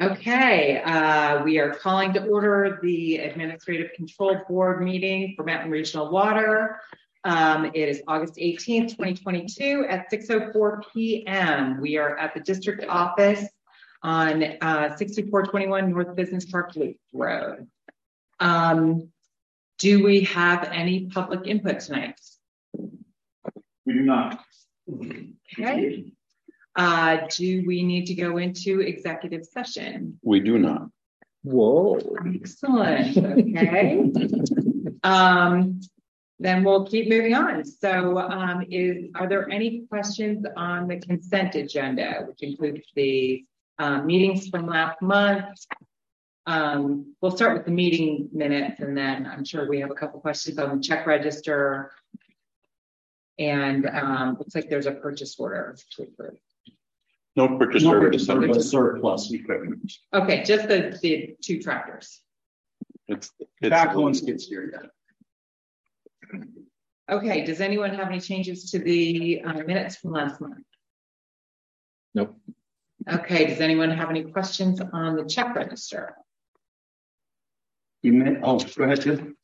Okay, we are calling to order the Administrative Control Board meeting for Mountain Regional Water. It is August 18th, 2022 at 6:04 p.m. We are at the district office on 6421 North Business Park Loop Road. Do we have any public input tonight? We do not. Okay. Do we need to go into executive session? We do not. Whoa. Excellent. Okay. Then we'll keep moving on. So are there any questions on the consent agenda, which includes the meetings from last month? We'll start with the meeting minutes, and then I'm sure we have a couple questions on the check register. And looks like there's a purchase order to approve. No purchase order, just surplus equipment. Okay, just the two tractors. It's backhoe and skid steer. Okay, does anyone have any changes to the minutes from last month? Nope. Okay, does anyone have any questions on the check register? Oh, go ahead, Tim.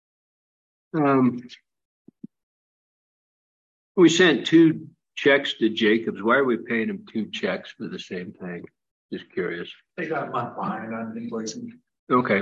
We sent two checks to Jacobs. Why are we paying him two checks for the same thing? Just curious. They got a month behind on invoicing. Okay.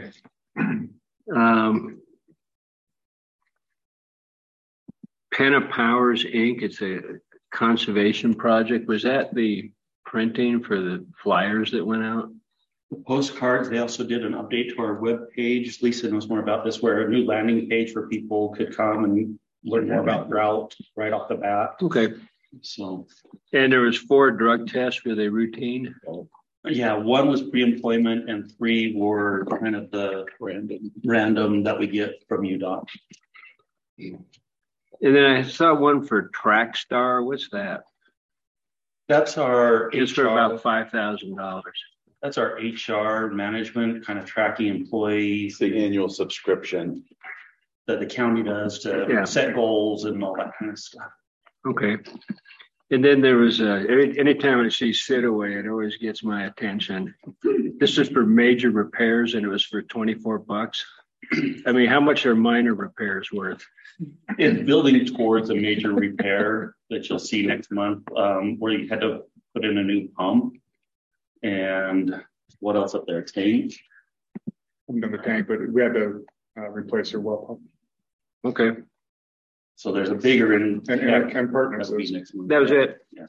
Penna Powers Inc. It's a conservation project. Was that the printing for the flyers that went out? The postcards, they also did an update to our web page. Lisa knows more about this, where a new landing page where people could come and learn more about drought right off the bat. Okay. So, and there was 4 drug tests. Were they routine? Yeah, 1 was pre-employment and 3 were kind of the random that we get from UDOT. And then I saw one for Trackstar. What's that? That's our it's HR, for about $5,000. That's our HR management, kind of tracking employees. The annual subscription that the county does to set goals and all that kind of stuff. Okay. And then there was anytime I see sit away, it always gets my attention. This is for major repairs, and it was for $24. I mean, how much are minor repairs worth? It's building towards a major repair that you'll see next month, where you had to put in a new pump. And what else up there? Tank? The tank, but we had to replace your well pump. Okay. So there's a bigger and partners. That was it. Yeah.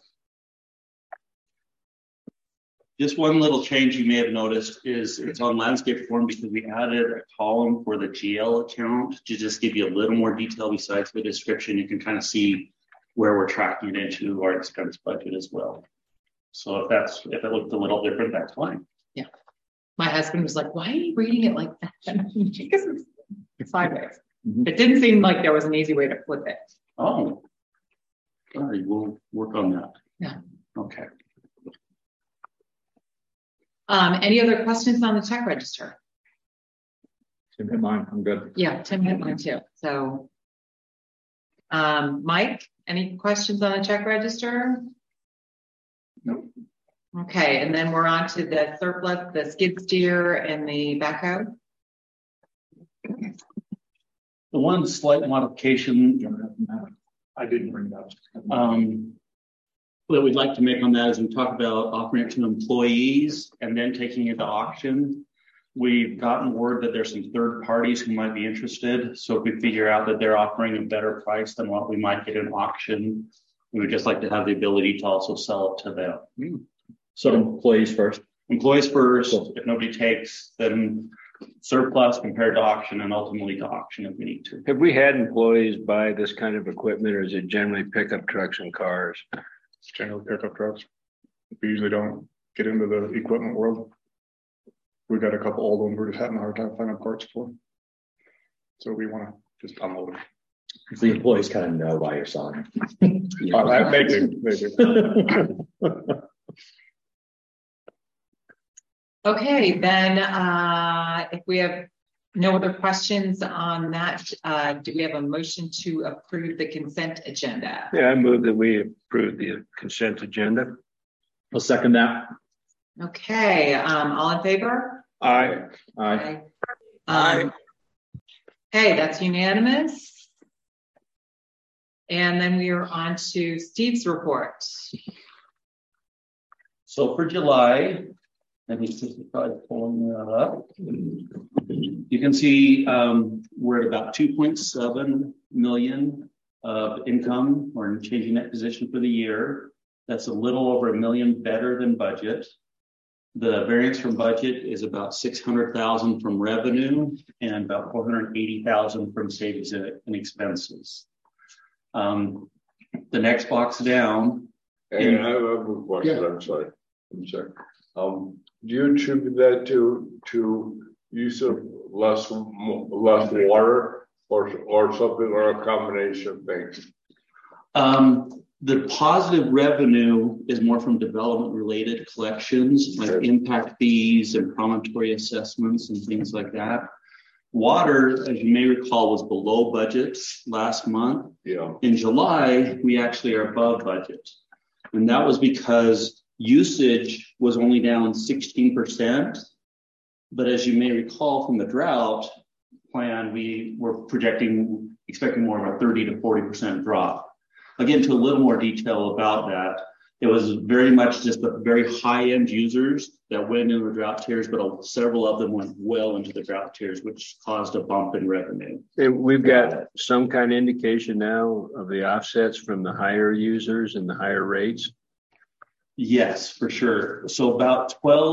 Just one little change you may have noticed is it's on landscape form because we added a column for the GL account to just give you a little more detail besides the description. You can kind of see where we're tracking it into our expense budget as well. So if it looked a little different, that's fine. Yeah. My husband was like, why are you reading it like that? Because it's sideways. It didn't seem like there was an easy way to flip it. Oh, sorry, we'll work on that. Yeah. Okay. Any other questions on the check register? Tim hit mine. I'm good. Yeah, Tim hit mine too. So, Mike, any questions on the check register? Nope. Okay, and then we're on to the surplus, the skid steer, and the backhoe. The one slight modification I didn't bring it up. That we'd like to make on that is we talk about offering it to employees and then taking it to auction. We've gotten word that there's some third parties who might be interested. So if we figure out that they're offering a better price than what we might get in auction, we would just like to have the ability to also sell it to them. So employees first. Employees first. If nobody takes, then surplus compared to auction, and ultimately to auction if we need to. Have we had employees buy this kind of equipment, or is it generally pickup trucks and cars? It's generally pickup trucks. We usually don't get into the equipment world. We got a couple old ones we're just having a hard time finding parts for. So we want to just unload them. The employees kind of know why you're selling They do. Okay, then if we have no other questions on that, do we have a motion to approve the consent agenda? Yeah, I move that we approve the consent agenda. I'll second that. Okay, all in favor? Aye. Aye. Okay, that's unanimous. And then we are on to Steve's report. So for July, let me just try pulling that up. You can see we're at about 2.7 million of income or changing net position for the year. That's a little over $1 million better than budget. The variance from budget is about 600,000 from revenue and about 480,000 from savings and expenses. The next box down. And I have a question. Yeah. I'm sorry. Do you attribute that to use of less water or something, or a combination of things? The positive revenue is more from development related collections, like impact fees and promontory assessments and things like that. Water, as you may recall, was below budget last month. Yeah. In July, we actually are above budget. And that was because usage was only down 16%. But as you may recall from the drought plan, we were expecting more of a 30 to 40% drop. Again, to a little more detail about that, it was very much just the very high-end users that went into the drought tiers, but several of them went well into the drought tiers, which caused a bump in revenue. And we've got some kind of indication now of the offsets from the higher users and the higher rates. Yes, for sure. So about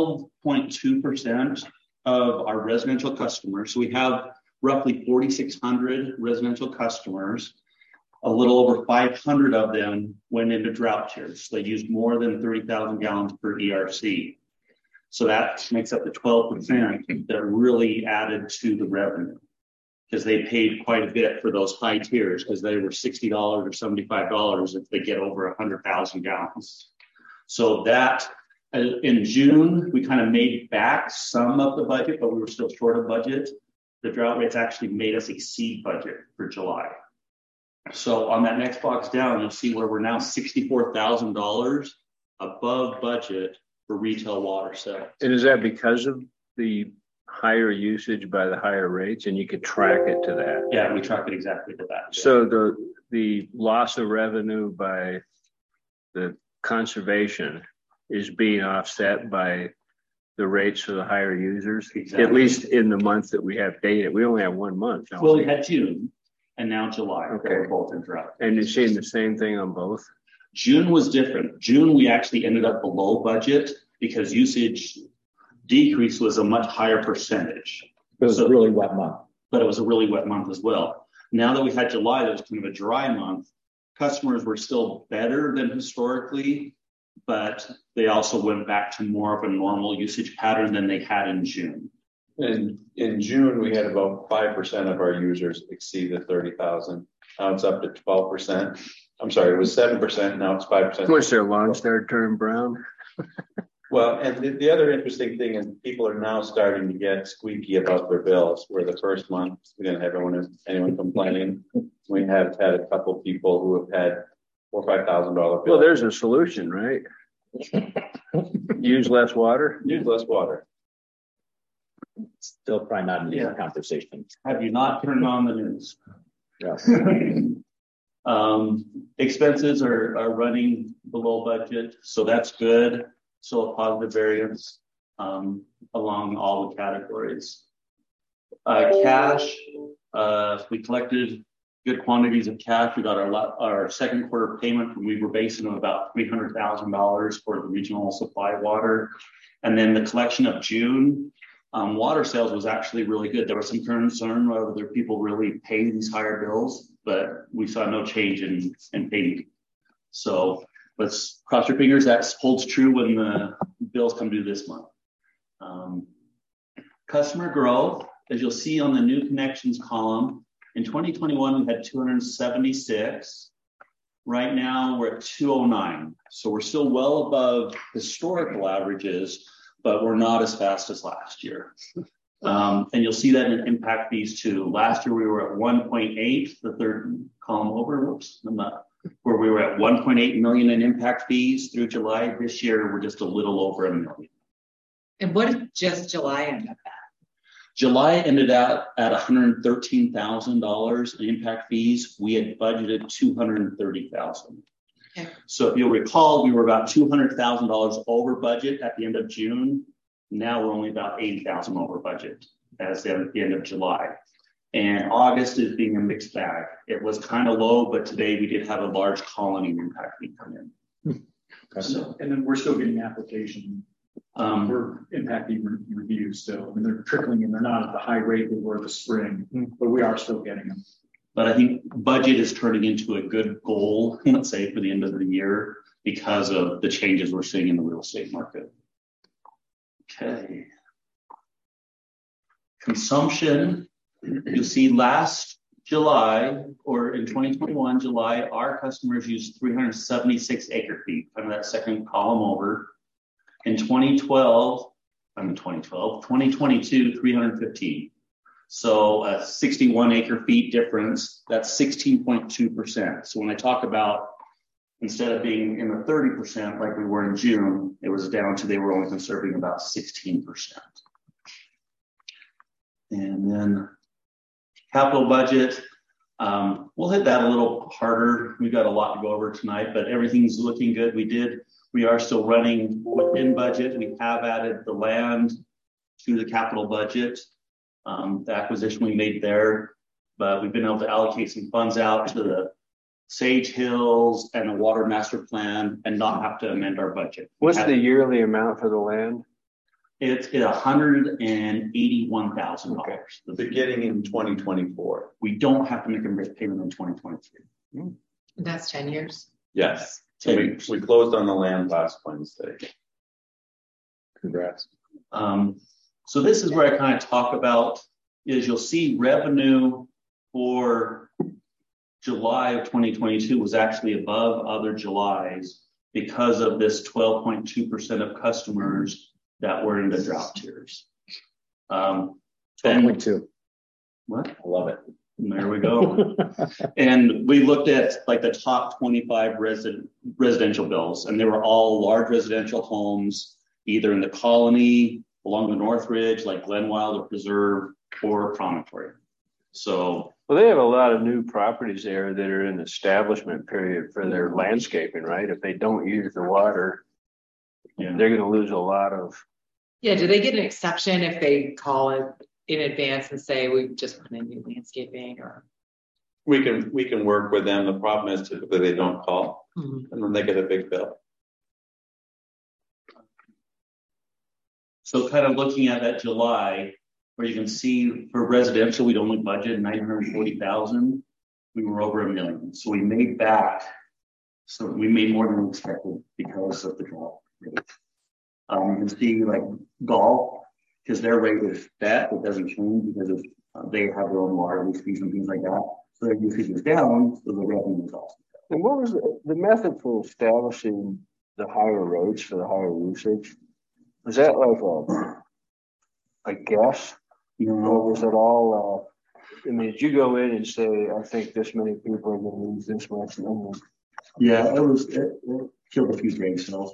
12.2% of our residential customers, so we have roughly 4,600 residential customers. A little over 500 of them went into drought tiers. They used more than 30,000 gallons per ERC. So that makes up the 12% that really added to the revenue, because they paid quite a bit for those high tiers, because they were $60 or $75 if they get over 100,000 gallons. So that in June, we kind of made back some of the budget, but we were still short of budget. The drought rates actually made us exceed budget for July. So on that next box down, you'll see where we're now $64,000 above budget for retail water sales. And is that because of the higher usage by the higher rates, and you could track it to that? Yeah, we track it exactly to that. So the loss of revenue by the conservation is being offset by the rates for the higher users, exactly. At least in the month that we have data. We only have 1 month. Well, we had June. And now July, okay. They were both in drought. And you're seeing the same thing on both? June was different. June, we actually ended up below budget because usage decrease was a much higher percentage. It was a really wet month. But it was a really wet month as well. Now that we had July, that was kind of a dry month. Customers were still better than historically, but they also went back to more of a normal usage pattern than they had in June. And in June, we had about 5% of our users exceed the 30,000. Now it's up to 12%. I'm sorry, it was 7%. Now it's 5%. Once their lawns started turning brown. Well, and the other interesting thing is people are now starting to get squeaky about their bills. Where the first month we didn't have anyone complaining. We have had a couple people who have had $4,000 or $5,000 bills. Well, there's a solution, right? Use less water. Use less water. Still probably not an easy conversation. Have you not turned on the news? Yes. Expenses are running below budget, so that's good. So a positive variance along all the categories. Cash, we collected good quantities of cash. We got our second quarter payment, and we were basing on about $300,000 for the regional supply water. And then the collection of June, water sales was actually really good. There was some concern whether people really pay these higher bills, but we saw no change in payment. So let's cross your fingers that holds true when the bills come due this month. Customer growth, as you'll see on the new connections column, in 2021 we had 276. Right now we're at 209. So we're still well above historical averages, but we're not as fast as last year. And you'll see that in impact fees too. Last year we were at 1.8, the third column over, where we were at 1.8 million in impact fees through July. This year we're just a little over $1 million. And what did just July end up at? July ended out at $113,000 in impact fees. We had budgeted $230,000. Okay. So if you'll recall, we were about $200,000 over budget at the end of June. Now we're only about $80,000 over budget as at the end of July. And August is being a mixed bag. It was kind of low, but today we did have a large colony impact fee come in. So, and then we're still getting application for impact fee reviews still. I mean, they're trickling in. They're not at the high rate they were this spring, but we are still getting them. But I think budget is turning into a good goal, let's say, for the end of the year because of the changes we're seeing in the real estate market. Okay. Consumption, you'll see last July, or in 2021, July, our customers used 376 acre feet, kind of that second column over. In 2022, 315. So a 61 acre feet difference, that's 16.2%. So when I talk about, instead of being in the 30% like we were in June, it was down to they were only conserving about 16%. And then capital budget, we'll hit that a little harder. We've got a lot to go over tonight, but everything's looking good. We are still running within budget. We have added the land to the capital budget, the acquisition we made there, but we've been able to allocate some funds out to the Sage Hills and the water master plan and not have to amend our budget. What's the yearly amount for the land? It's $181,000. Okay. Beginning in 2024. We don't have to make a payment in 2023. That's 10 years. Yes. So we closed on the land last Wednesday. Congrats. So this is where I kind of talk about is you'll see revenue for July of 2022 was actually above other Julys because of this 12.2% of customers that were in the drought tiers. 12.2. What? I love it. And there we go. And we looked at like the top 25 residential bills, and they were all large residential homes, either in the colony, along the North Ridge, like Glenwild or Preserve, or Promontory. So, well, they have a lot of new properties there that are in establishment period for their landscaping, right? If they don't use the water, they're going to lose a lot of. Yeah. Do they get an exception if they call it in advance and say we just put in new landscaping? Or we can work with them. The problem is typically they don't call, and then they get a big bill. So kind of looking at that July, where you can see for residential, we'd only budgeted $940,000. We were over $1 million. So we made back. So we made more than we expected because of the drought. You can see like golf, because their rate is set, it doesn't change because of, they have their own water fees and things like that. So their usage is down, so the revenue is also down. And what was the method for establishing the higher rates for the higher usage? Was that like a guess? Or was it all, I mean, did you go in and say, I think this many people are going to lose this much money? Yeah, it killed a few grain cells.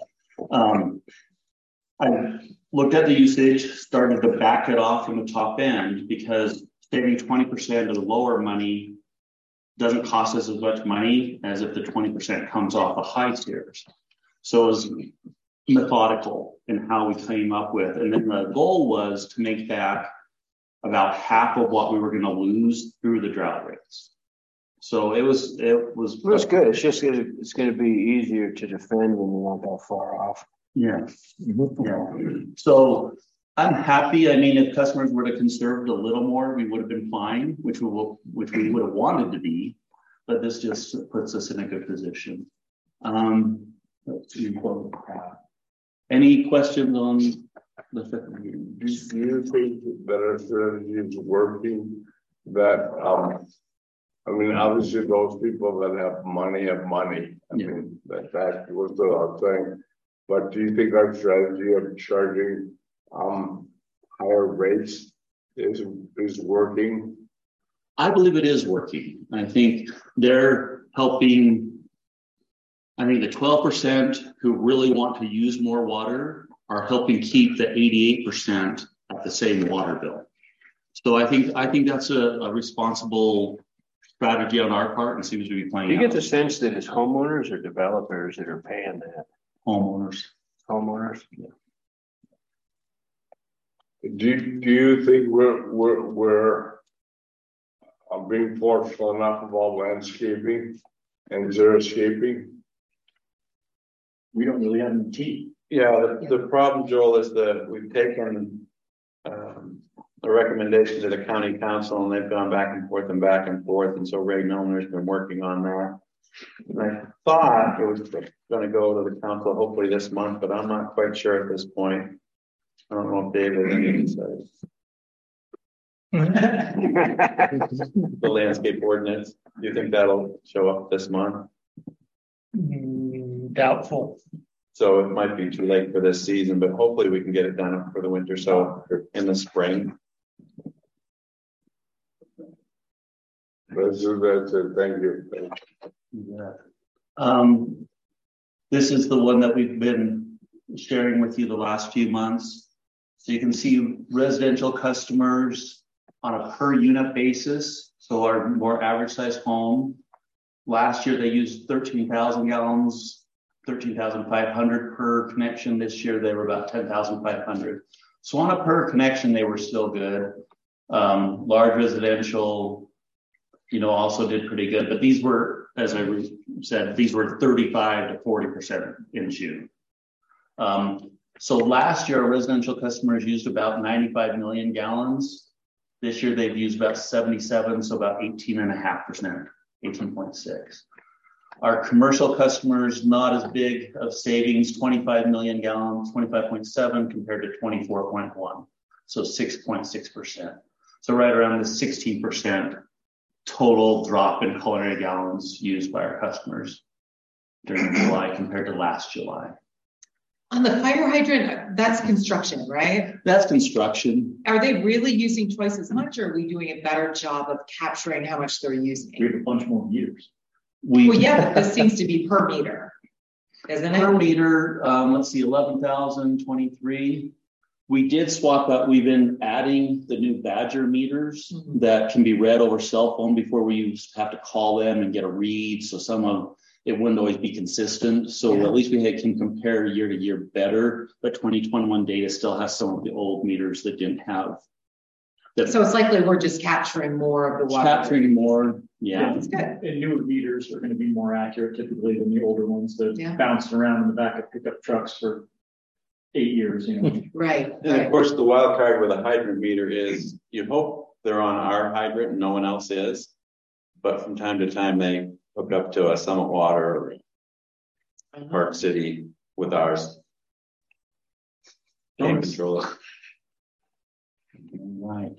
I looked at the usage, started to back it off from the top end because saving 20% of the lower money doesn't cost us as much money as if the 20% comes off the high tiers. So it was methodical in how we came up with. And then the goal was to make back about half of what we were going to lose through the drought rates. So it was good. It's just it's going to be easier to defend when you're not that far off. Yeah. Yeah. So I'm happy. I mean, if customers were to conserve a little more, we would have been fine, which we would have wanted to be, but this just puts us in a good position. Let's see. Any questions on the fifth meeting? Do you think that our strategy is working? That I mean, obviously those people that have money. I mean, that was the thing. But do you think our strategy of charging higher rates is working? I believe it is working. I think they're helping. I think the 12% who really want to use more water are helping keep the 88% at the same water bill. So I think that's a responsible strategy on our part and seems to be playing Do you out. get the sense that it's homeowners or developers that are paying that? Homeowners. Homeowners? Yeah. Do you think we're being forceful enough about landscaping and xeriscaping? We don't really have any teeth. Yeah, the problem, Joel, is that we've taken a recommendation to the county council and they've gone back and forth. And so Ray Milner's been working on that. And I thought it was going to go to the council hopefully this month, but I'm not quite sure at this point. I don't know if David has any insights. The landscape ordinance, do you think that'll show up this month? Doubtful. So it might be too late for this season, but hopefully we can get it done for the winter. So in the spring. Let's do that. Thank you. Yeah. This is the one that we've been sharing with you the last few months. So you can see residential customers on a per unit basis. So our more average size home. Last year they used 13,000 gallons, 13,500 per connection. This year they were about 10,500. So on a per connection, they were still good. Large residential, also did pretty good, but these were, as I said, these were 35 to 40% in June. So last year, our residential customers used about 95 million gallons. This year, they've used about 77, so about 18.5%, 18.6. Our commercial customers, not as big of savings, 25 million gallons, 25.7 compared to 24.1, so 6.6%. So right around the 16% total drop in culinary gallons used by our customers during July compared to last July. On the fire hydrant, that's construction, right? That's construction. Are they really using twice as much, or are we doing a better job of capturing how much they're using? We have a bunch more meters. Well, yeah, but this seems to be per meter, isn't it? Per meter, let's see, 11,023. We did swap out. We've been adding the new Badger meters that can be read over cell phone. Before we used to have to call them and get a read. So some of it wouldn't always be consistent. So at least we can compare year to year better. But 2021 data still has some of the old meters that didn't have. So it's likely we're just capturing more of the water. Capturing more, yeah. That's good. And newer meters are going to be more accurate typically than the older ones that bounced around in the back of pickup trucks for 8 years. Right. And of course, the wild card with a hydrant meter is you hope they're on our hydrant and no one else is. But from time to time, they hook up to a Summit Water or Park City with ours. Can't control it. Right.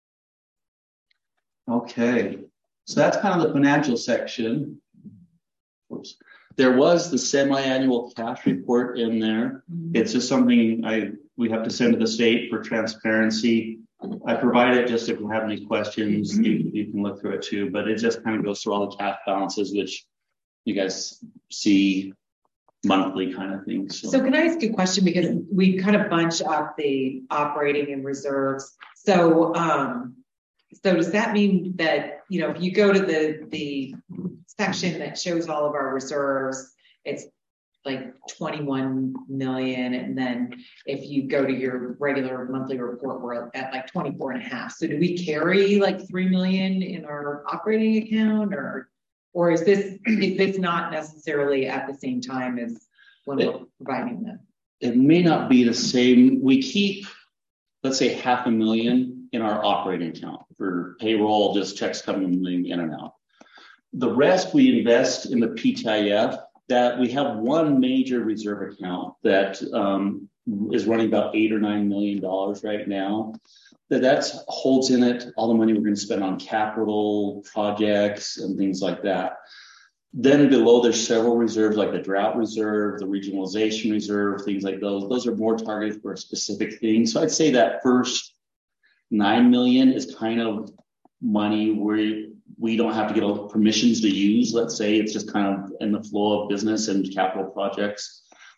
Okay. So that's kind of the financial section. Oops. There was the semi-annual cash report in there. It's just something we have to send to the state for transparency. I provide it just if you have any questions, you can look through it too, but it just kind of goes through all the cash balances, which you guys see monthly kind of things. So can I ask a question? Because we kind of bunch up the operating and reserves. So does that mean that, if you go to the section that shows all of our reserves, it's like 21 million. And then if you go to your regular monthly report, we're at like 24.5. So do we carry like 3 million in our operating account or is this not necessarily at the same time as when we're providing them? It may not be the same. We keep, let's say, $500,000 in our operating account for payroll, just checks coming in and out. The rest we invest in the PTIF. That we have one major reserve account that is running about $8 or $9 million right now. That holds in it all the money we're going to spend on capital projects and things like that. Then below, there's several reserves like the drought reserve, the regionalization reserve, things like those. Those are more targeted for a specific thing. So I'd say that first $9 million is kind of money where we don't have to get permissions to use. Let's say it's just kind of in the flow of business and capital projects.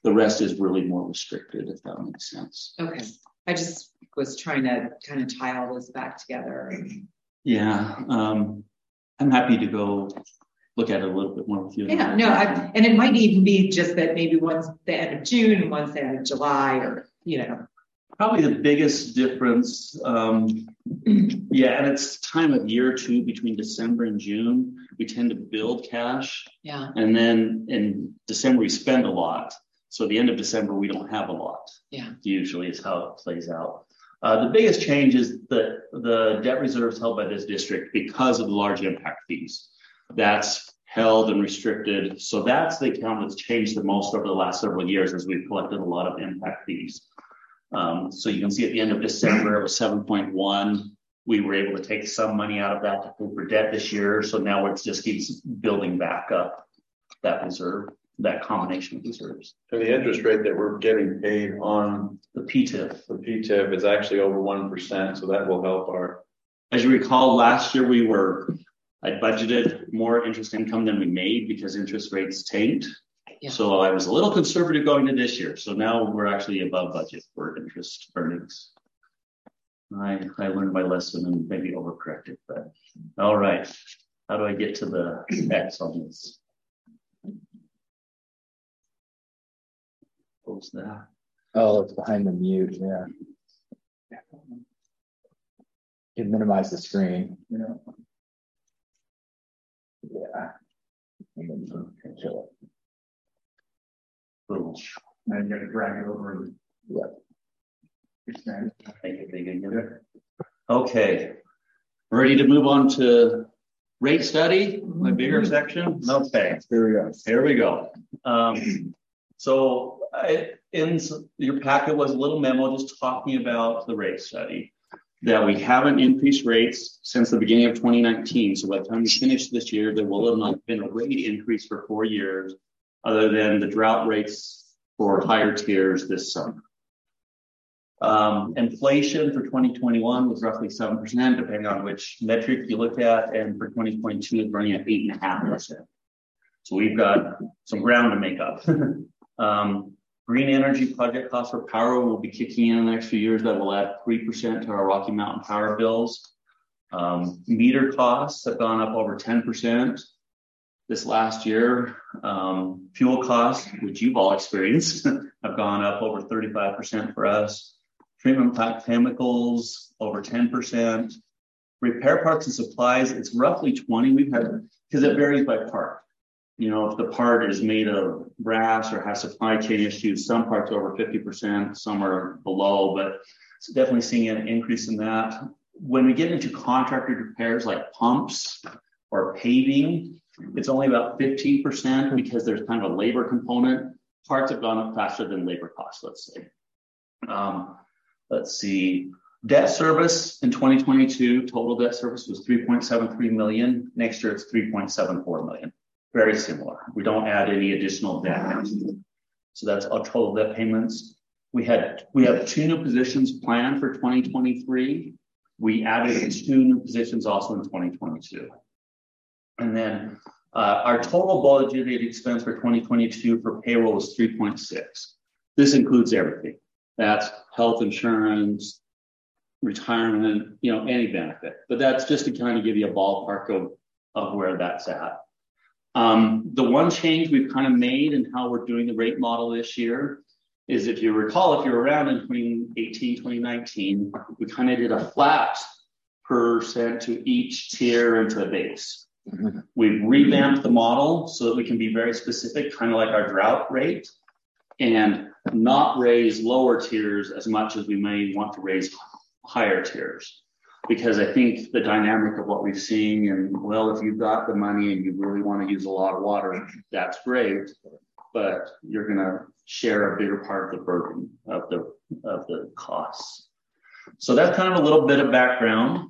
The rest is really more restricted, if that makes sense. Okay. I just was trying to kind of tie all this back together. Yeah. I'm happy to go look at it a little bit more with you. Yeah, no, and it might even be just that maybe one's the end of June and one's the end of July, or, you know. Probably the biggest difference, and it's time of year too, between December and June, we tend to build cash. Yeah. And then in December, we spend a lot. So at the end of December, we don't have a lot. Yeah. Usually is how it plays out. The biggest change is that the debt reserves held by this district because of the large impact fees. That's held and restricted. So that's the account that's changed the most over the last several years as we've collected a lot of impact fees. So you can see at the end of December, it was 7.1. We were able to take some money out of that to pay for debt this year. So now it just keeps building back up that reserve, that combination of reserves. So the interest rate that we're getting paid on the PTIF is actually over 1%. So that will help our. As you recall, last year I budgeted more interest income than we made because interest rates tanked. Yeah. So I was a little conservative going into this year. So now we're actually above budget for interest earnings. I learned my lesson and maybe overcorrected, but all right. How do I get to the X on this? Close that. Oh, it's behind the mute. Yeah. You can minimize the screen. Yeah. And then you can kill it. Boom. Now you got to drag it over. Yeah. Okay. Ready to move on to rate study, my bigger section? Okay. Here we go. So in your packet was a little memo just talking about the rate study, that we haven't increased rates since the beginning of 2019. So by the time we finish this year, there will have not been a rate increase for 4 years, other than the drought rates for higher tiers this summer. Inflation for 2021 was roughly 7%, depending on which metric you look at, and for 2022 is running at 8.5%. So we've got some ground to make up. Green energy project costs for power will be kicking in the next few years. That will add 3% to our Rocky Mountain power bills. Meter costs have gone up over 10% this last year. Fuel costs, which you've all experienced, have gone up over 35% for us. Treatment plant chemicals over 10%. Repair parts and supplies, it's roughly 20. We've had, because it varies by part. You know, if the part is made of brass or has supply chain issues, some parts are over 50%, some are below, but it's definitely seeing an increase in that. When we get into contracted repairs like pumps or paving, it's only about 15% because there's kind of a labor component. Parts have gone up faster than labor costs, let's say. Let's see. Debt service in 2022, total debt service was $3.73 million. Next year, it's $3.74 million. Very similar. We don't add any additional debt. So that's our total debt payments. We have 2 new positions planned for 2023. We added 2 new positions also in 2022. And then our total budgeted expense for 2022 for payroll was 3.6. This includes everything. That's health insurance, retirement, you know, any benefit. But that's just to kind of give you a ballpark of where that's at. The one change we've kind of made in how we're doing the rate model this year is, if you recall, if you're around in 2018, 2019, we kind of did a flat % to each tier into a base. Mm-hmm. We've revamped the model so that we can be very specific, kind of like our drought rate, and not raise lower tiers as much as we may want to raise higher tiers. Because I think the dynamic of what we've seen, and well, if you've got the money and you really want to use a lot of water, that's great, but you're going to share a bigger part of the burden of the costs. So that's kind of a little bit of background.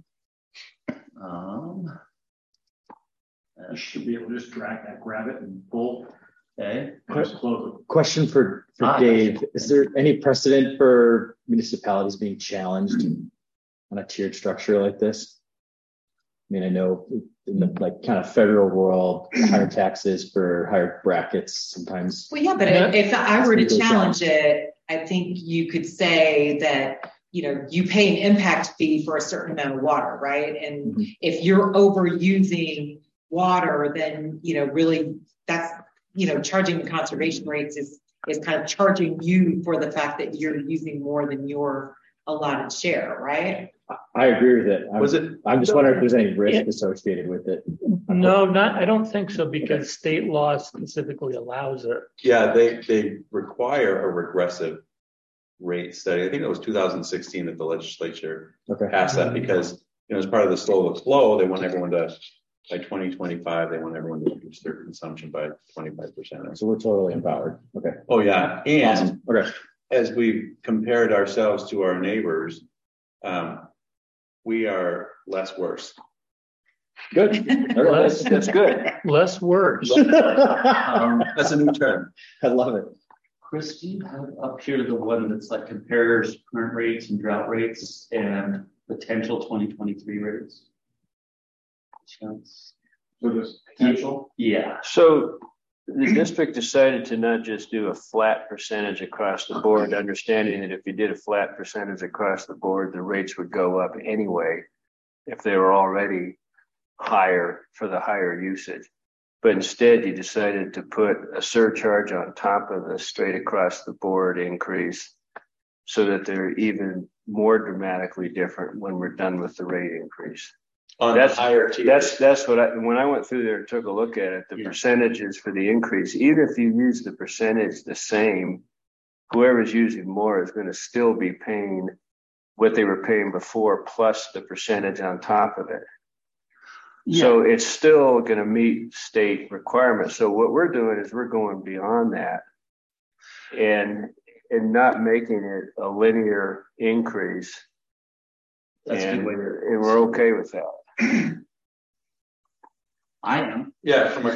You should be able to just grab it and pull. Okay. Question for Dave. Is there any precedent for municipalities being challenged on a tiered structure like this? mean, I know in the like kind of federal world, higher taxes for higher brackets sometimes. Well, yeah, but if I were to challenge it, I think you could say that, you pay an impact fee for a certain amount of water, right? And if you're overusing water, then, really that's, charging the conservation rates is kind of charging you for the fact that you're using more than your allotted share, right? I agree with it. I'm just wondering if there's any risk associated with it. No, I don't think so, because state law specifically allows it. Yeah, they require a regressive rate study. I think it was 2016 that the legislature passed that, because as part of the slow the flow, they want everyone to, by 2025, they want everyone to reduce their consumption by 25%. So we're totally empowered. Okay. Oh yeah, and awesome. Okay. As we compared ourselves to our neighbors, we are less worse. Good. That's good. Less worse. That's a new term. I love it. Chris, do you have up here the one that's like compares current rates and drought rates and potential 2023 rates? Chance. So this potential? Yeah. So the district decided to not just do a flat percentage across the board, understanding that if you did a flat percentage across the board, the rates would go up anyway if they were already higher for the higher usage. But instead, you decided to put a surcharge on top of the straight across the board increase so that they're even more dramatically different when we're done with the rate increase. That's higher tiers. That's what when I went through there and took a look at it, the percentages for the increase, even if you use the percentage the same, whoever's using more is going to still be paying what they were paying before plus the percentage on top of it. Yeah. So it's still going to meet state requirements. So what we're doing is we're going beyond that and not making it a linear increase. That's and, a good way and we're okay with that. I am. Yeah, from a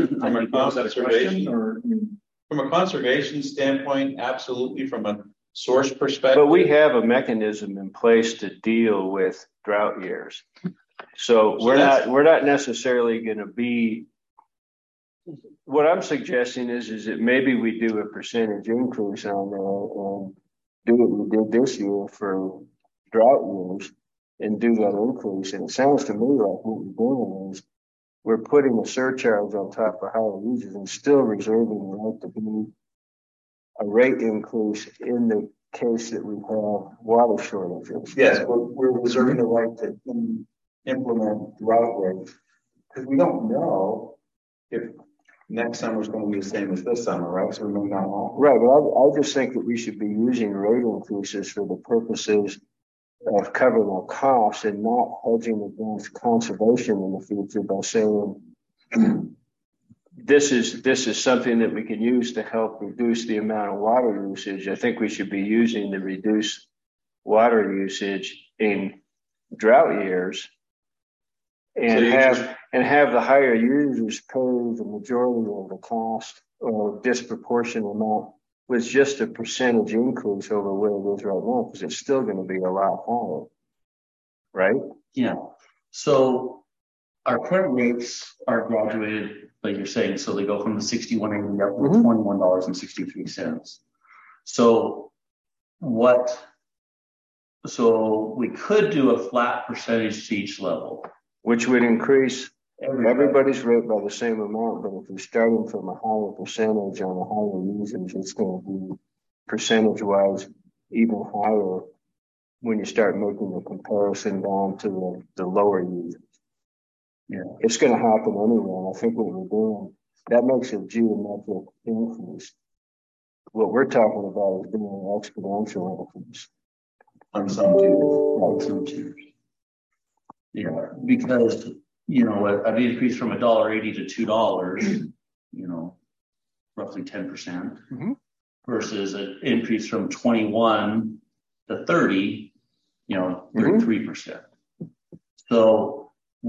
conservation standpoint, absolutely. From a source perspective, but we have a mechanism in place to deal with drought years. So we're not necessarily going to be. What I'm suggesting is that maybe we do a percentage increase on there and do what we did this year for drought years and do that increase. And it sounds to me like what we're doing is we're putting a surcharge on top of higher users and still reserving the right to be a rate increase in the case that we have water shortages. Yes, we're reserving the right to implement drought rates because we don't know if next summer is going to be the same as this summer, right? So we may not know. Right, but I just think that we should be using rate increases for the purposes of covering our costs and not hedging against conservation in the future by saying this is something that we can use to help reduce the amount of water usage. I think we should be using the reduced water usage in drought years and have the higher users pay the majority of the cost or disproportionate amount with just a percentage increase over where it is right now, because it's still going to be a lot higher, right? Yeah. So our current rates are graduated, like you're saying, so they go from the $61.80 up to $21.63. So we could do a flat percentage to each level, which would increase everybody's rate by the same amount. But if you're starting from a higher percentage on a higher usage, it's going to be percentage-wise even higher when you start making the comparison down to the lower users. Yeah, it's going to happen anyway. And I think what we're doing, that makes a geometric increase. What we're talking about is doing an exponential increase on some tiers. Yeah, because an increase from $1.80 to $2, roughly 10%, versus an increase from 21 to 30, 33%. So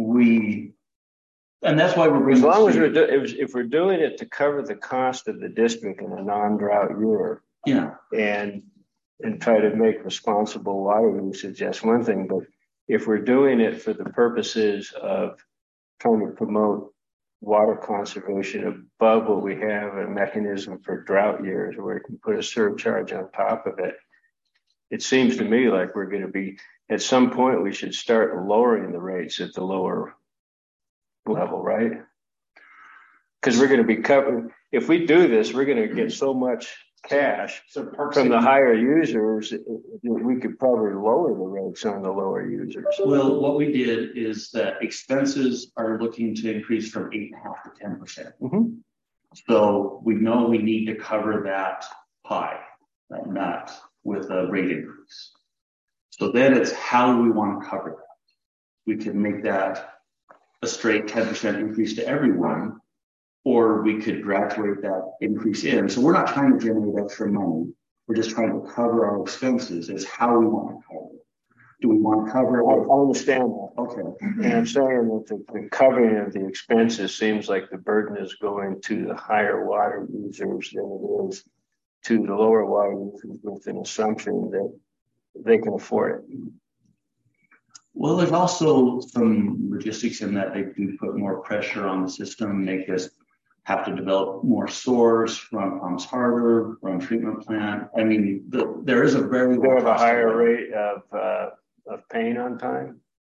and that's why we're bringing. As long as if we're doing it to cover the cost of the district in a non-drought year, and try to make responsible water usage, that's one thing. But if we're doing it for the purposes of trying to promote water conservation above what we have, a mechanism for drought years where we can put a surcharge on top of it, it seems to me like we're going to be, at some point, we should start lowering the rates at the lower level, right? Because we're going to be covering, if we do this, we're going to get so much cash from the higher users, we could probably lower the rates on the lower users. Well, what we did is that expenses are looking to increase from 8.5% to 10%. Mm-hmm. So we know we need to cover that pie, that nut, with a rate increase. So then it's how do we want to cover that? We can make that a straight 10% increase to everyone, or we could graduate that increase in. So we're not trying to generate extra money. We're just trying to cover our expenses as how we want to cover it. Do we want to cover it? I understand that. Okay. And I'm saying that the covering of the expenses seems like the burden is going to the higher water users than it is to the lower water users, with an assumption that they can afford it. Well, there's also some logistics in that they can put more pressure on the system, make us have to develop more stores, run pumps harder, run treatment plant. I mean, there is a very they have a higher rate of paying on time.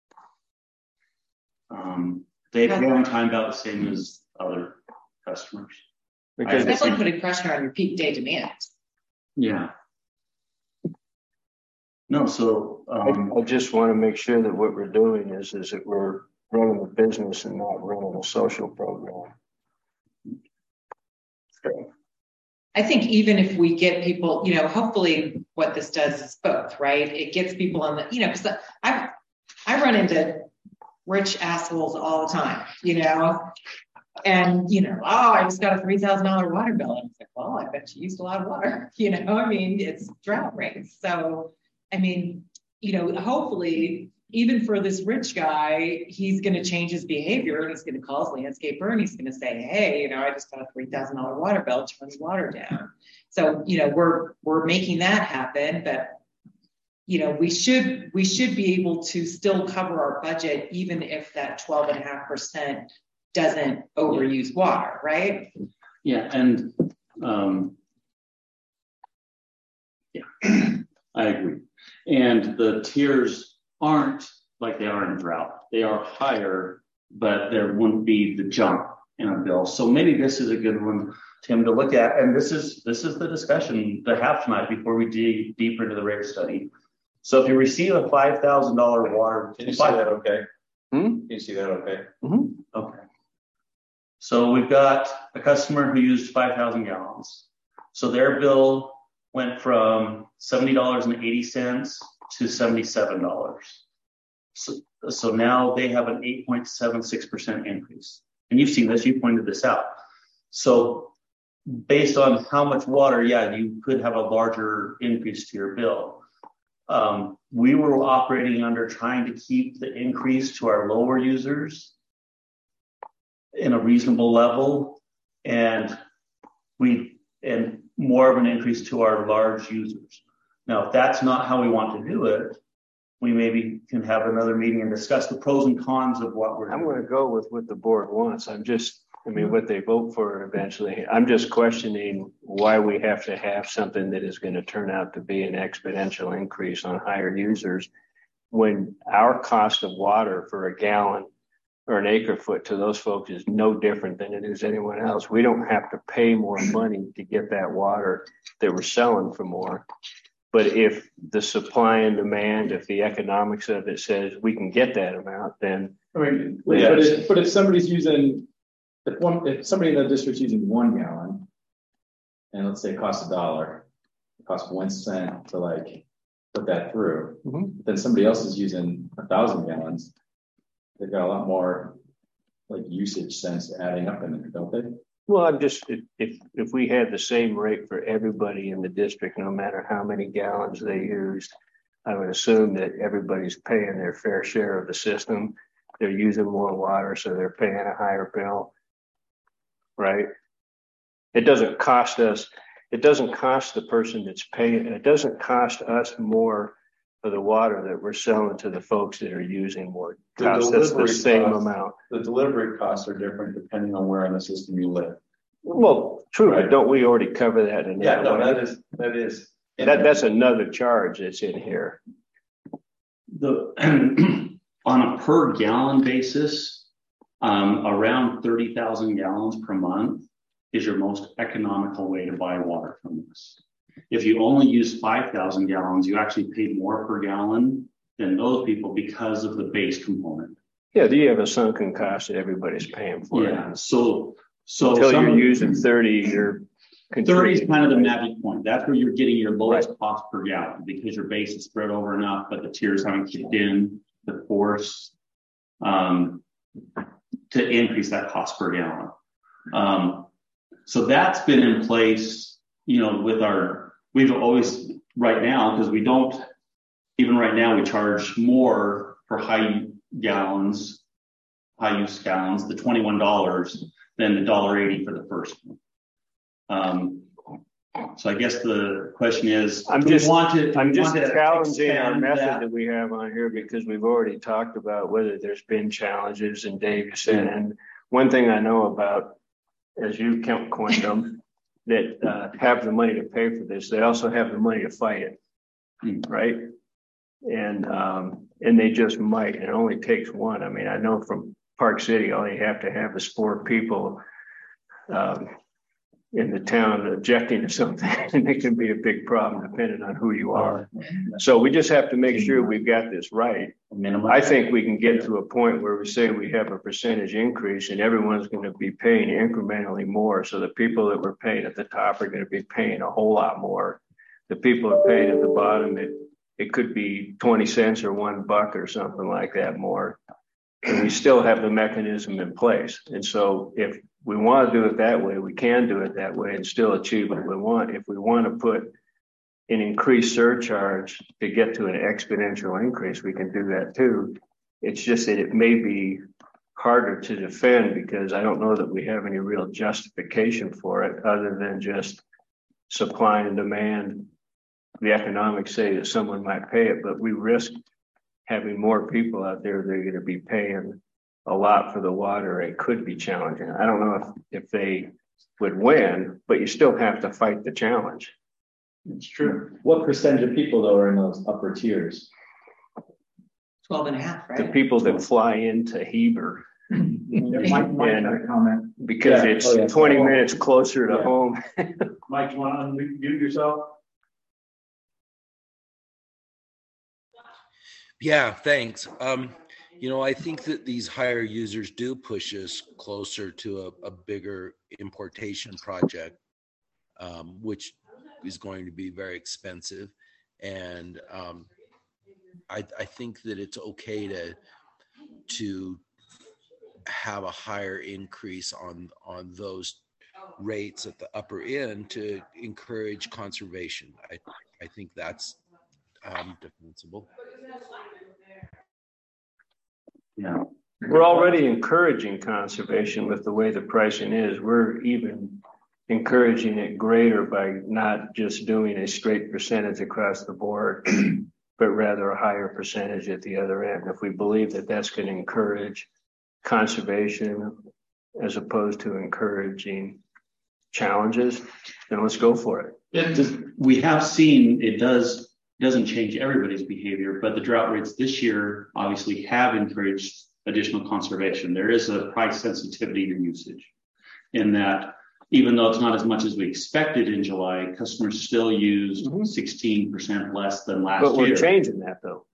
They pay on time about the same as other customers. Because it's definitely putting pressure on your peak day demand. Yeah. No, so I just want to make sure that what we're doing is that we're running a business and not running a social program. I think even if we get people, hopefully what this does is both, right? It gets people on the, because I run into rich assholes all the time, and, I just got a $3,000 water bill. And it's like, well, I bet you used a lot of water, it's drought rates. So, hopefully, even for this rich guy, he's going to change his behavior and he's going to call his landscaper and he's going to say, hey, I just got a $3,000 water bill, turn the water down. So, we're making that happen, but, we should be able to still cover our budget, even if that 12.5% doesn't overuse water, right? Yeah. And, I agree. And the tiers aren't like they are in drought. They are higher, but there wouldn't be the jump in a bill. So maybe this is a good one, Tim, to look at. And this is the discussion to have tonight before we dig deeper into the rate study. So if you receive a $5,000 water, can you see that okay? Can you see that okay? Mm-hmm. Okay. So we've got a customer who used 5,000 gallons. So their bill went from $70.80 to $77. So now they have an 8.76% increase. And you've seen this, you pointed this out. So based on how much water, you could have a larger increase to your bill. We were operating under trying to keep the increase to our lower users in a reasonable level and more of an increase to our large users. Now, if that's not how we want to do it, we maybe can have another meeting and discuss the pros and cons of what we're doing. I'm going to go with what the board wants. What they vote for eventually. I'm just questioning why we have to have something that is going to turn out to be an exponential increase on higher users when our cost of water for a gallon or an acre foot to those folks is no different than it is anyone else. We don't have to pay more money to get that water that we're selling for more. But if the supply and demand, if the economics of it says we can get that amount, then but if somebody's using, if somebody in the district's using 1 gallon, and let's say it costs $1, it costs 1 cent to put that through, then somebody else is using 1,000 gallons. They've got a lot more usage cents adding up in there, don't they? Well, I'm just, if we had the same rate for everybody in the district, no matter how many gallons they used, I would assume that everybody's paying their fair share of the system. They're using more water, so they're paying a higher bill, right? It doesn't cost us, it doesn't cost the person that's paying, it doesn't cost us more of the water that we're selling to the folks that are using more. The That's the delivery same costs- amount. The delivery costs are different depending on where in the system you live. Well, true, Right. but don't we already cover that in Yeah, another no, way? that is. That's another charge that's in here. On a per gallon basis, around 30,000 gallons per month is your most economical way to buy water from us. If you only use 5,000 gallons, you actually pay more per gallon than those people because of the base component. Yeah, you have a sunken cost that everybody's paying for. Yeah, so Until you're using 30, you're 30 is kind of the magic point. That's where you're getting your lowest cost per gallon because your base is spread over enough, but the tiers haven't kicked in the force to increase that cost per gallon. So that's been in place, we've always right now, because we don't, even right now, we charge more for high use gallons, the $21 than the $1.80 for the first one. So I guess the question is, I'm just challenging our method that we have on here because we've already talked about whether there's been challenges, and Dave, you said, and one thing I know about, as you coined them, that have the money to pay for this, they also have the money to fight it, right? And they just might, and it only takes one. I mean, I know from Park City, all you have to have is 4 people in the town objecting to something, and it can be a big problem depending on who you are. So we just have to make sure we've got this right. I think we can get to a point where we say we have a percentage increase and everyone's going to be paying incrementally more. So the people that we're paying at the top are going to be paying a whole lot more. The people are paying at the bottom, it could be 20 cents or $1 or something like that more. And we still have the mechanism in place. And so if we want to do it that way, we can do it that way and still achieve what we want. If we want to put an increased surcharge to get to an exponential increase, we can do that too. It's just that it may be harder to defend because I don't know that we have any real justification for it other than just supply and demand. The economics say that someone might pay it, but we risk having more people out there that are going to be paying a lot for the water. It could be challenging. I don't know if they would win, but you still have to fight the challenge. It's true. What percentage of people though are in those upper tiers? 12.5, right? The people that fly into Heber. Mike had a comment. Because it's 20 minutes closer to home. Mike, you want to unmute yourself? Yeah, thanks. I think that these higher users do push us closer to a bigger importation project, which is going to be very expensive. And I think that it's okay to have a higher increase on those rates at the upper end to encourage conservation. I think that's defensible. Yeah, we're already encouraging conservation with the way the pricing is. We're even encouraging it greater by not just doing a straight percentage across the board, but rather a higher percentage at the other end. If we believe that that's going to encourage conservation as opposed to encouraging challenges, then let's go for it. We have seen it doesn't change everybody's behavior, but the drought rates this year obviously have encouraged additional conservation. There is a price sensitivity to usage in that even though it's not as much as we expected in July, customers still used 16% less than last year. But we're changing that though.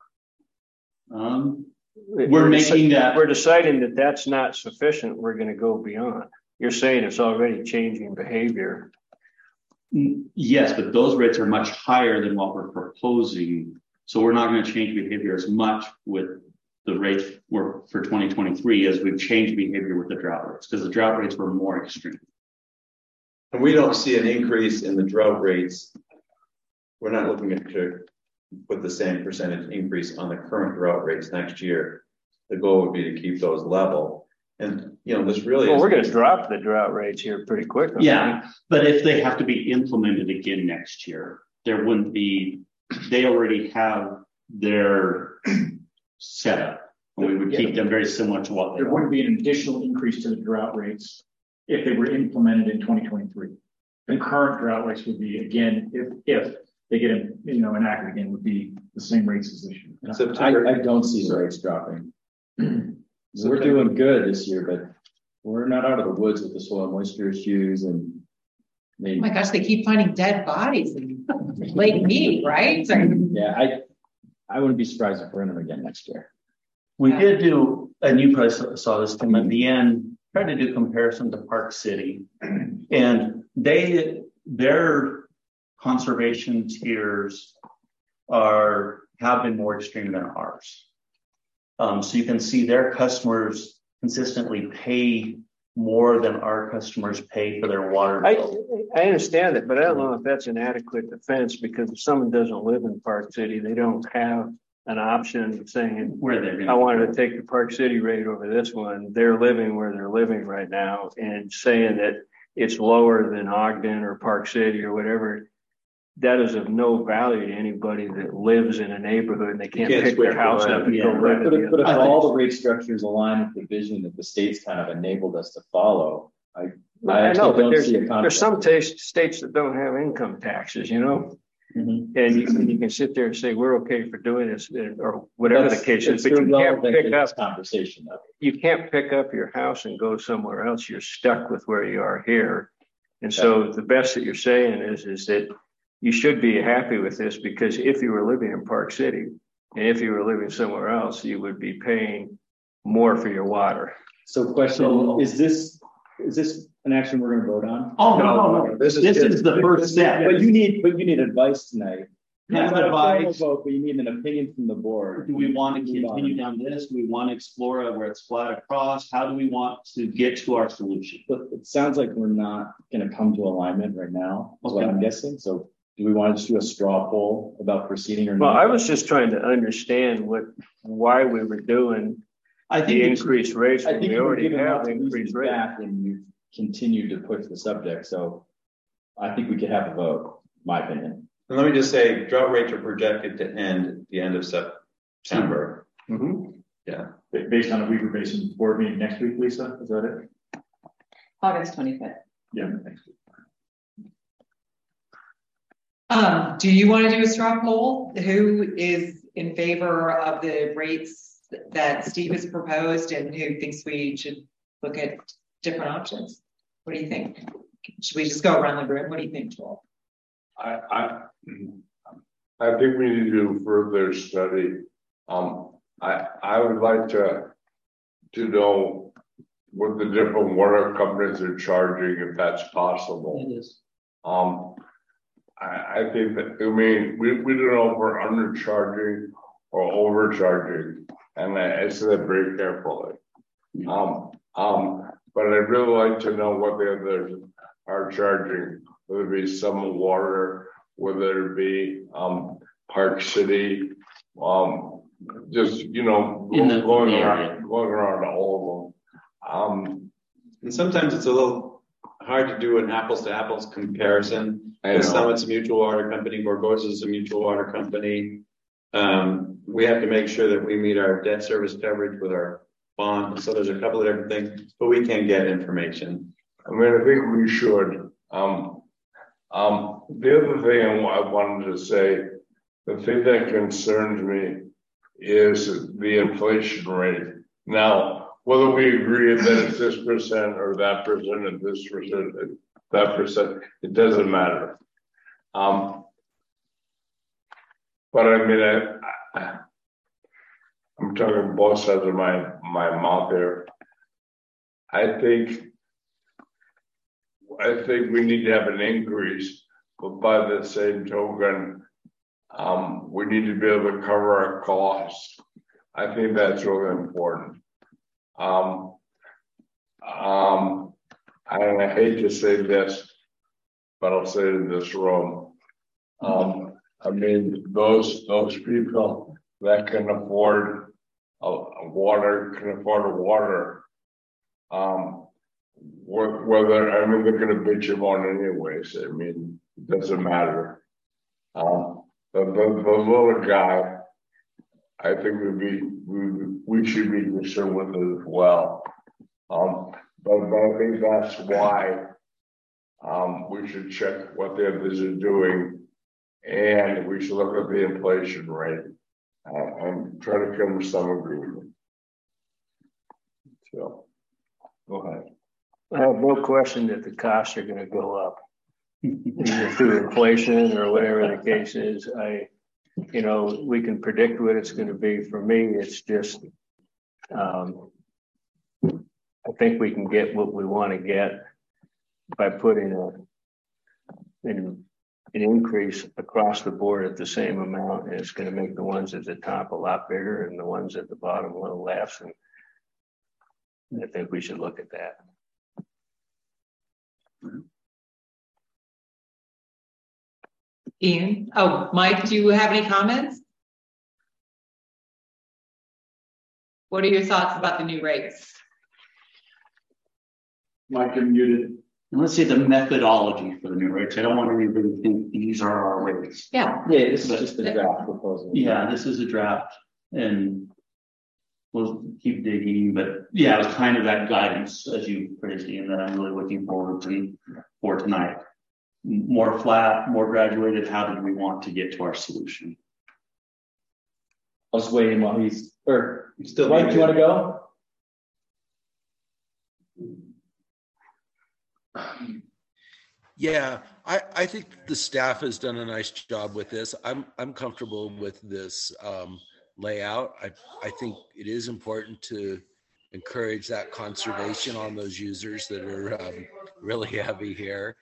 We're deciding that that's not sufficient. We're going to go beyond. You're saying it's already changing behavior. Yes, but those rates are much higher than what we're proposing. So we're not going to change behavior as much with the rates for 2023 as we've changed behavior with the drought rates, because the drought rates were more extreme. And we don't see an increase in the drought rates. We're not looking to put the same percentage increase on the current drought rates next year. The goal would be to keep those level. And, this really we're going to drop the drought rates here pretty quickly. Yeah, but if they have to be implemented again next year, there wouldn't be, they already have their setup. And we would keep them very similar to what they There are. wouldn't be an additional increase to the drought rates if they were implemented in 2023. The current drought rates would be, again, if they get enacted again, would be the same rates as this year. I don't see the rates dropping. We're doing good this year, but we're not out of the woods with the soil moisture issues. And Oh my gosh, they keep finding dead bodies in Lake Mead, right? yeah, I wouldn't be surprised if we're in them again next year. We did do, and you probably saw this, Tim, at the end, tried to do comparison to Park City. And their conservation tiers have been more extreme than ours. So you can see their customers consistently pay more than our customers pay for their water bill. I understand it, but I don't know if that's an adequate defense, because if someone doesn't live in Park City, they don't have an option of saying, I wanted to take the Park City rate over this one. They're living where they're living right now, and saying that it's lower than Ogden or Park City or whatever, that is of no value to anybody that lives in a neighborhood and they can't pick their house up and go live in it. But if all the rate structures align with the vision that the state's kind of enabled us to follow, I know, but there's some states that don't have income taxes, you know? Mm-hmm. And you can sit there and say, we're okay for doing this, or whatever the case is, but you can't pick up conversation. You can't pick up your house and go somewhere else. You're stuck with where you are here. And so the best that you're saying is that you should be happy with this, because if you were living in Park City and if you were living somewhere else, you would be paying more for your water. So question, is this an action we're going to vote on? Oh, no. This is the first step. But you need advice tonight. Not advice. Vote, but you need an opinion from the board. Do we want to continue down this? Do we want to explore where it's flat across? How do we want to get to our solution? But it sounds like we're not going to come to alignment right now, is what I'm guessing. So do we want to just do a straw poll about proceeding or not? Well, I was just trying to understand why we were doing the increased rates when we already have increased rates. And you continue to push the subject. So I think we could have a vote, my opinion. And let me just say, drought rates are projected to end at the end of September. Mm-hmm. Yeah. Based on a Weaver Basin board meeting next week, Lisa, is that it? August 25th. Yeah, next week. Do you want to do a straw poll? Who is in favor of the rates that Steve has proposed, and who thinks we should look at different options? What do you think? Should we just go around the room? What do you think, Joel? I think we need to do further study. I would like to know what the different water companies are charging, if that's possible. It is. I think that, we don't know if we're undercharging or overcharging, and I said that very carefully. But I'd really like to know what the others are charging, whether it be Summit Water, whether it be Park City, just going around all of them. And sometimes it's a little hard to do an apples to apples comparison. Summit's a mutual water company, Gorgosa is a mutual water company. We have to make sure that we meet our debt service coverage with our bond. So there's a couple of different things, but we can get information. I think we should. The other thing I wanted to say, the thing that concerns me is the inflation rate. Now, whether we agree that it's this percent or that percent and this percent, that percent, it doesn't matter. But I'm talking both sides of my mouth here. I think we need to have an increase, but by the same token, we need to be able to cover our costs. I think that's really important. And I hate to say this, but I'll say it in this room. Those people that can afford water can afford water. Whether they're going to bitch about it anyways. It doesn't matter. The little guy I think we should be concerned with it as well. But I think that's why we should check what the others are doing, and we should look at the inflation rate and try to come to some agreement. So, go ahead. I have no question that the costs are going to go up, either through inflation or whatever the case is. We can predict what it's going to be. For me, it's just, I think we can get what we want to get by putting an increase across the board at the same amount, and it's going to make the ones at the top a lot bigger and the ones at the bottom a little less. And I think we should look at that. Ian? Oh, Mike, do you have any comments? What are your thoughts about the new rates? Mike, you're muted. Let's see the methodology for the new rates. I don't want anybody to think these are our rates. Yeah. Yeah, this is just a draft proposal. Yeah, this is a draft, and we'll keep digging. But yeah, it was kind of that guidance, as you praised, Ian, that I'm really looking forward to for tonight. More flat, more graduated. How did we want to get to our solution? I'll just wait while he's, or still. Mike, do you want to go? Yeah, I think the staff has done a nice job with this. I'm comfortable with this layout. I think it is important to encourage that conservation on those users that are really heavy here.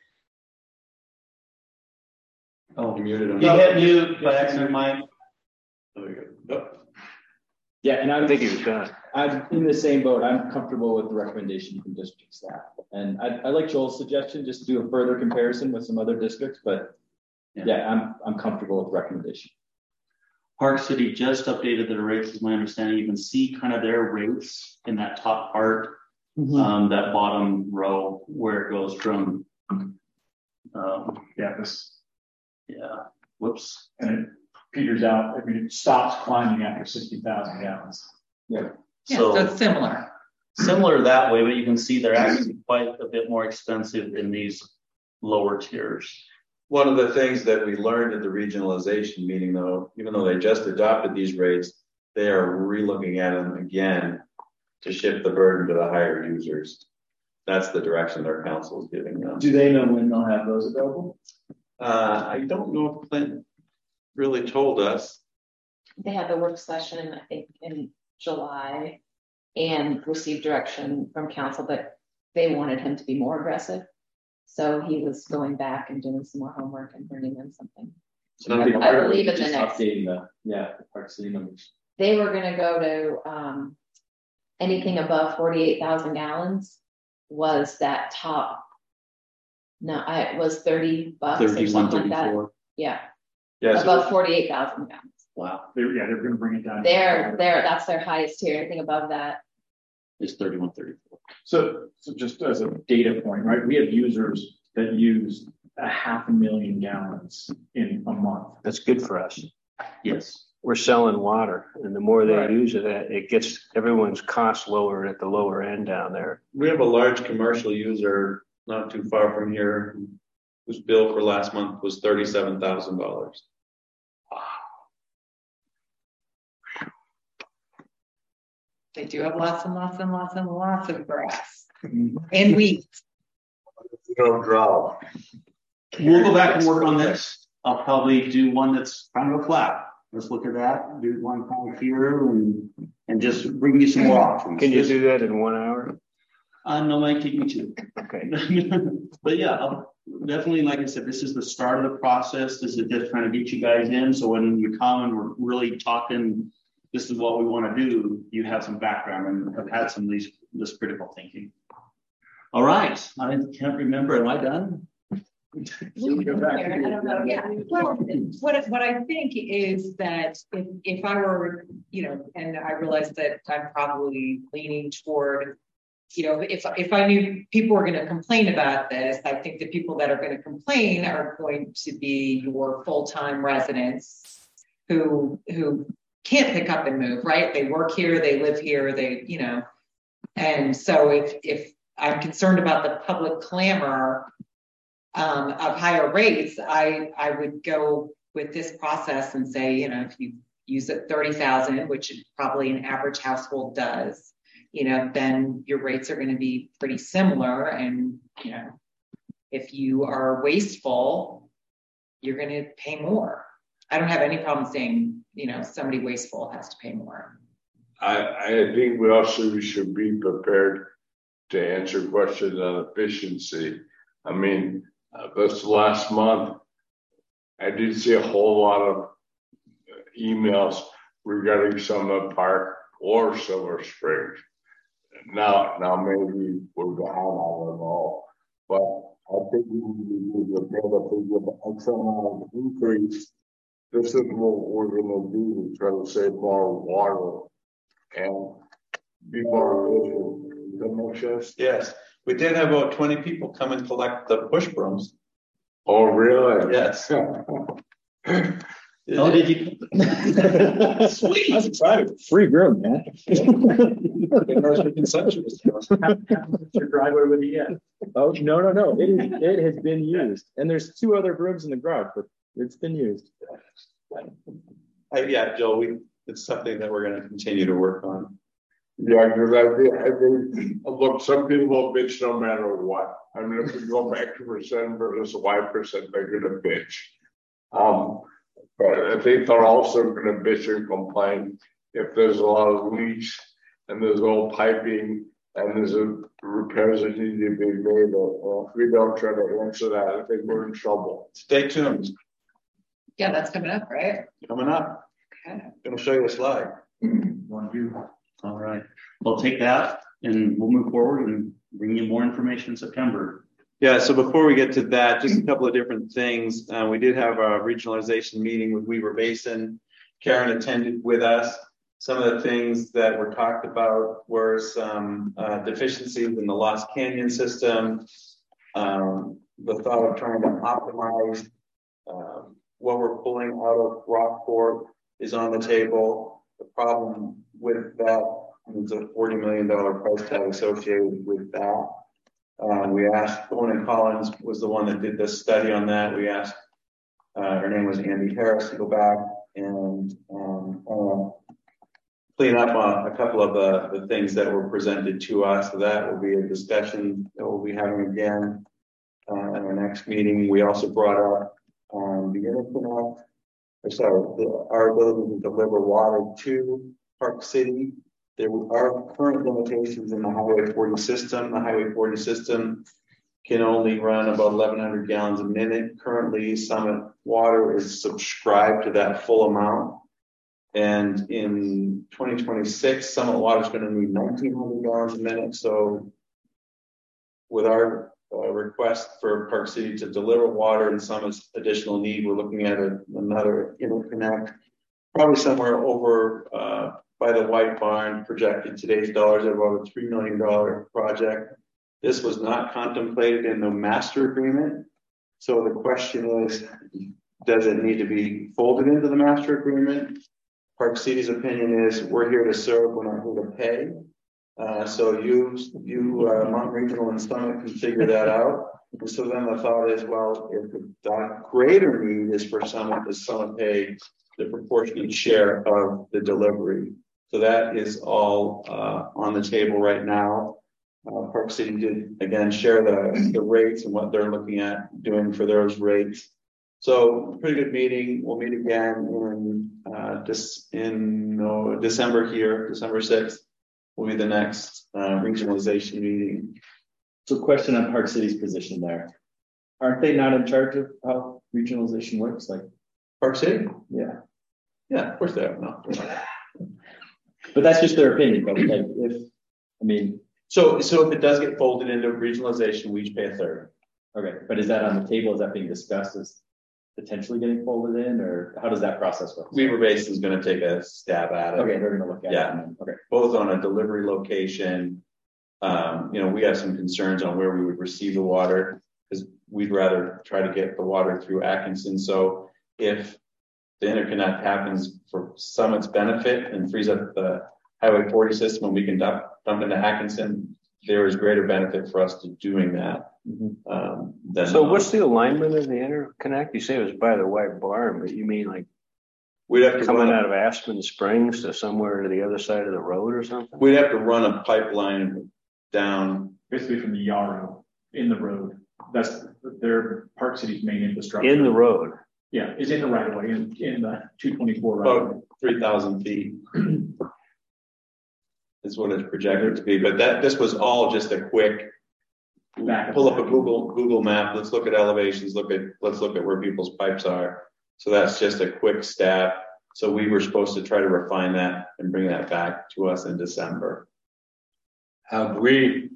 Oh, you muted him. You hit mute by accident, Mike. There we go. Yeah, and I think he was done. I'm in the same boat. I'm comfortable with the recommendation from district staff. And I like Joel's suggestion, just to do a further comparison with some other districts, but yeah, I'm comfortable with the recommendation. Park City just updated their rates, is my understanding. You can see kind of their rates in that top part, that bottom row where it goes from. Whoops. And it peters out. I mean, it stops climbing after 60,000 gallons. Yeah. So it's similar. Similar that way, but you can see they're actually quite a bit more expensive in these lower tiers. One of the things that we learned at the regionalization meeting, though, even though they just adopted these rates, they are re-looking at them again to shift the burden to the higher users. That's the direction their council is giving them. Do they know when they'll have those available? I don't know if Clint really told us. They had the work session, I think, in July, and received direction from council, but they wanted him to be more aggressive. So he was going back and doing some more homework and bringing them something. So I believe in the next updating the Park City numbers. They were going to go to anything above 48,000 gallons was that top. No, it was $30 or something like that. Yeah. Above 48,000 gallons. Wow. They're going to bring it down. That's their highest tier. Anything above that is 3134. So just as a data point, right? We have users that use 500,000 gallons in a month. That's good for us. Yes. We're selling water, and the more they use it gets everyone's costs lower at the lower end down there. We have a large commercial user not too far from here whose bill for last month was $37,000. They do have lots and lots and lots and lots of grass and wheat. No drought. We'll go back and work on this. I'll probably do one that's kind of a flat. Let's look at that. Do one kind of here and just bring you some more options. Can you do that in 1 hour? No, it might take me 2. Okay. But yeah, definitely, like I said, this is the start of the process. This is just trying to get you guys in. So when you come and we're really talking, this is what we want to do, you have some background and have had some of this critical thinking. All right. I can't remember. Am I done? I don't know. Yeah. Well, what I think is that if I were, and I realize that I'm probably leaning toward, if I knew people were going to complain about this, I think the people that are going to complain are going to be your full-time residents who can't pick up and move, right? They work here, they live here, and so if I'm concerned about the public clamor of higher rates, I would go with this process and say, if you use it 30,000, which probably an average household does, then your rates are going to be pretty similar. And, if you are wasteful, you're going to pay more. I don't have any problem saying, somebody wasteful has to pay more. I think we also should be prepared to answer questions on efficiency. I mean, this last month, I did see a whole lot of emails regarding Summit Park or Silver Springs. Now maybe we're behind, I don't know, but I think we need to be prepared to X amount of increase. This is what we're going to do to try to save more water and be more efficient. Does that make sense? Yes. We did have about 20 people come and collect the push brooms. Oh, really? Yes. Oh, did you? Sweet. That's exciting. Free broom, man. Your driveway with the Oh, no. It has been used. And there's 2 other brooms in the garage, but it's been used. Yeah, Joe, it's something that we're going to continue to work on. Yeah, because I think, look, some people bitch no matter what. I mean, if we go back to percent versus Y%, they're going to bitch. But I think they're also going to bitch and complain if there's a lot of leaks and there's old piping and there's repairs that need to be made. If we don't try to answer that, I think we're in trouble. Stay tuned. Yeah, that's coming up, right? Coming up. Okay. I'm going to show you a slide. All right. We'll take that and we'll move forward and bring you more information in September. Yeah, so before we get to that, just a couple of different things. We did have a regionalization meeting with Weaver Basin. Karen attended with us. Some of the things that were talked about were some deficiencies in the Lost Canyon system, the thought of trying to optimize what we're pulling out of Rockport is on the table. The problem with that is a $40 million price tag associated with that. We asked, Thorne & Collins was the one that did this study on that. We asked, her name was Andy Harris, to go back and clean up on a couple of the things that were presented to us. So that will be a discussion that we'll be having again in our next meeting. We also brought up the interconnect, our ability to deliver water to Park City. There are current limitations in the Highway 40 system. The Highway 40 system can only run about 1,100 gallons a minute. Currently, Summit Water is subscribed to that full amount. And in 2026, Summit Water is going to need 1,900 gallons a minute. So with our request for Park City to deliver water and Summit's additional need, we're looking at another interconnect, probably somewhere over by the White Barn, projected today's dollars at about a $3 million project. This was not contemplated in the master agreement. So the question is, does it need to be folded into the master agreement? Park City's opinion is, we're here to serve, we're not here to pay. So you Mount Regional and Summit can figure that out. And so then the thought is, well, if the greater need is for Summit, does Summit pay the proportionate share of the delivery? So that is all on the table right now. Park City did again share the rates and what they're looking at doing for those rates. So pretty good meeting. We'll meet again in December here, December 6th will be the next regionalization meeting. So question on Park City's position there. Aren't they not in charge of how regionalization works? Like Park City? Yeah. Yeah, of course they are. No. But that's just their opinion. But like So if it does get folded into regionalization, we each pay a third. Okay, but is that on the table? Is that being discussed as potentially getting folded in, or how does that process work? Weaver Basin is going to take a stab at it. Okay, they're going to look at it. Okay, both on a delivery location. We have some concerns on where we would receive the water because we'd rather try to get the water through Atkinson. So if the interconnect happens for Summit's benefit and frees up the Highway 40 system and we can dump into Atkinson, there is greater benefit for us to doing that. So what's the alignment of the interconnect? You say it was by the White Barn, but you mean like we'd have to coming out of Aspen Springs to somewhere to the other side of the road or something? We'd have to run a pipeline down. Basically from the Yarrow in the road. That's their Park City's main infrastructure. In the road? Yeah, it's in the right of way, in the 224 right of way. About 3,000 feet. Is what it's projected to be. But this was all just a quick pull up a Google map. Let's look at elevations. Let's look at where people's pipes are. So that's just a quick stab. So we were supposed to try to refine that and bring that back to us in December. Have we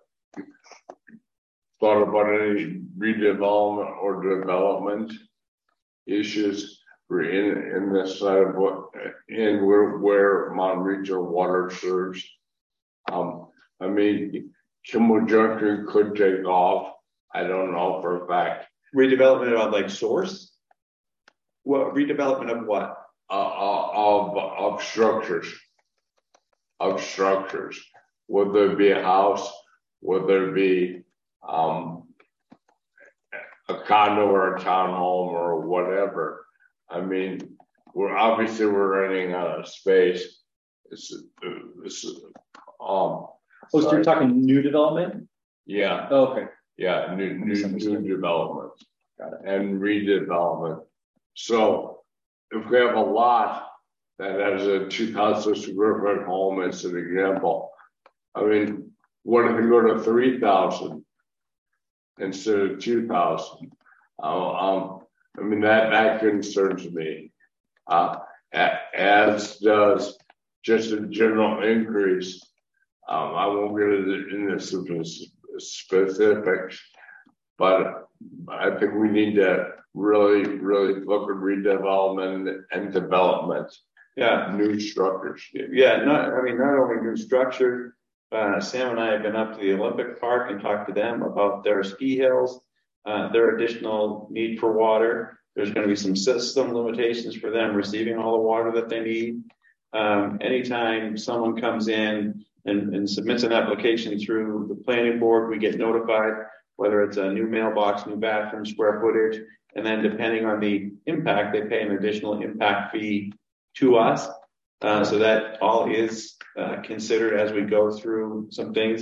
thought about any redevelopment or development issues in this side of where Mount Regional water serves? I mean, Kimball Junction could take off. I don't know for a fact. Redevelopment of like source? What redevelopment of what? Of structures. Of structures. Would there be a house? Would there be a condo or a townhome or whatever? I mean, we're running out of space. So you're talking new development? Yeah. Oh, okay. Yeah, new development. Got it. And redevelopment. So if we have a lot that has a 2,000 square foot home as an example, I mean, what if we go to 3,000 instead of 2,000? I mean, that concerns me, as does just a general increase. I won't get into specifics, but I think we need to really look at redevelopment and development. Yeah, new structures. Yeah, not only new structure. Sam and I have been up to the Olympic Park and talked to them about their ski hills, their additional need for water. There's going to be some system limitations for them receiving all the water that they need. Anytime someone comes in and submits an application through the planning board, we get notified whether it's a new mailbox, new bathroom, square footage, and then depending on the impact, they pay an additional impact fee to us. So that all is considered as we go through some things.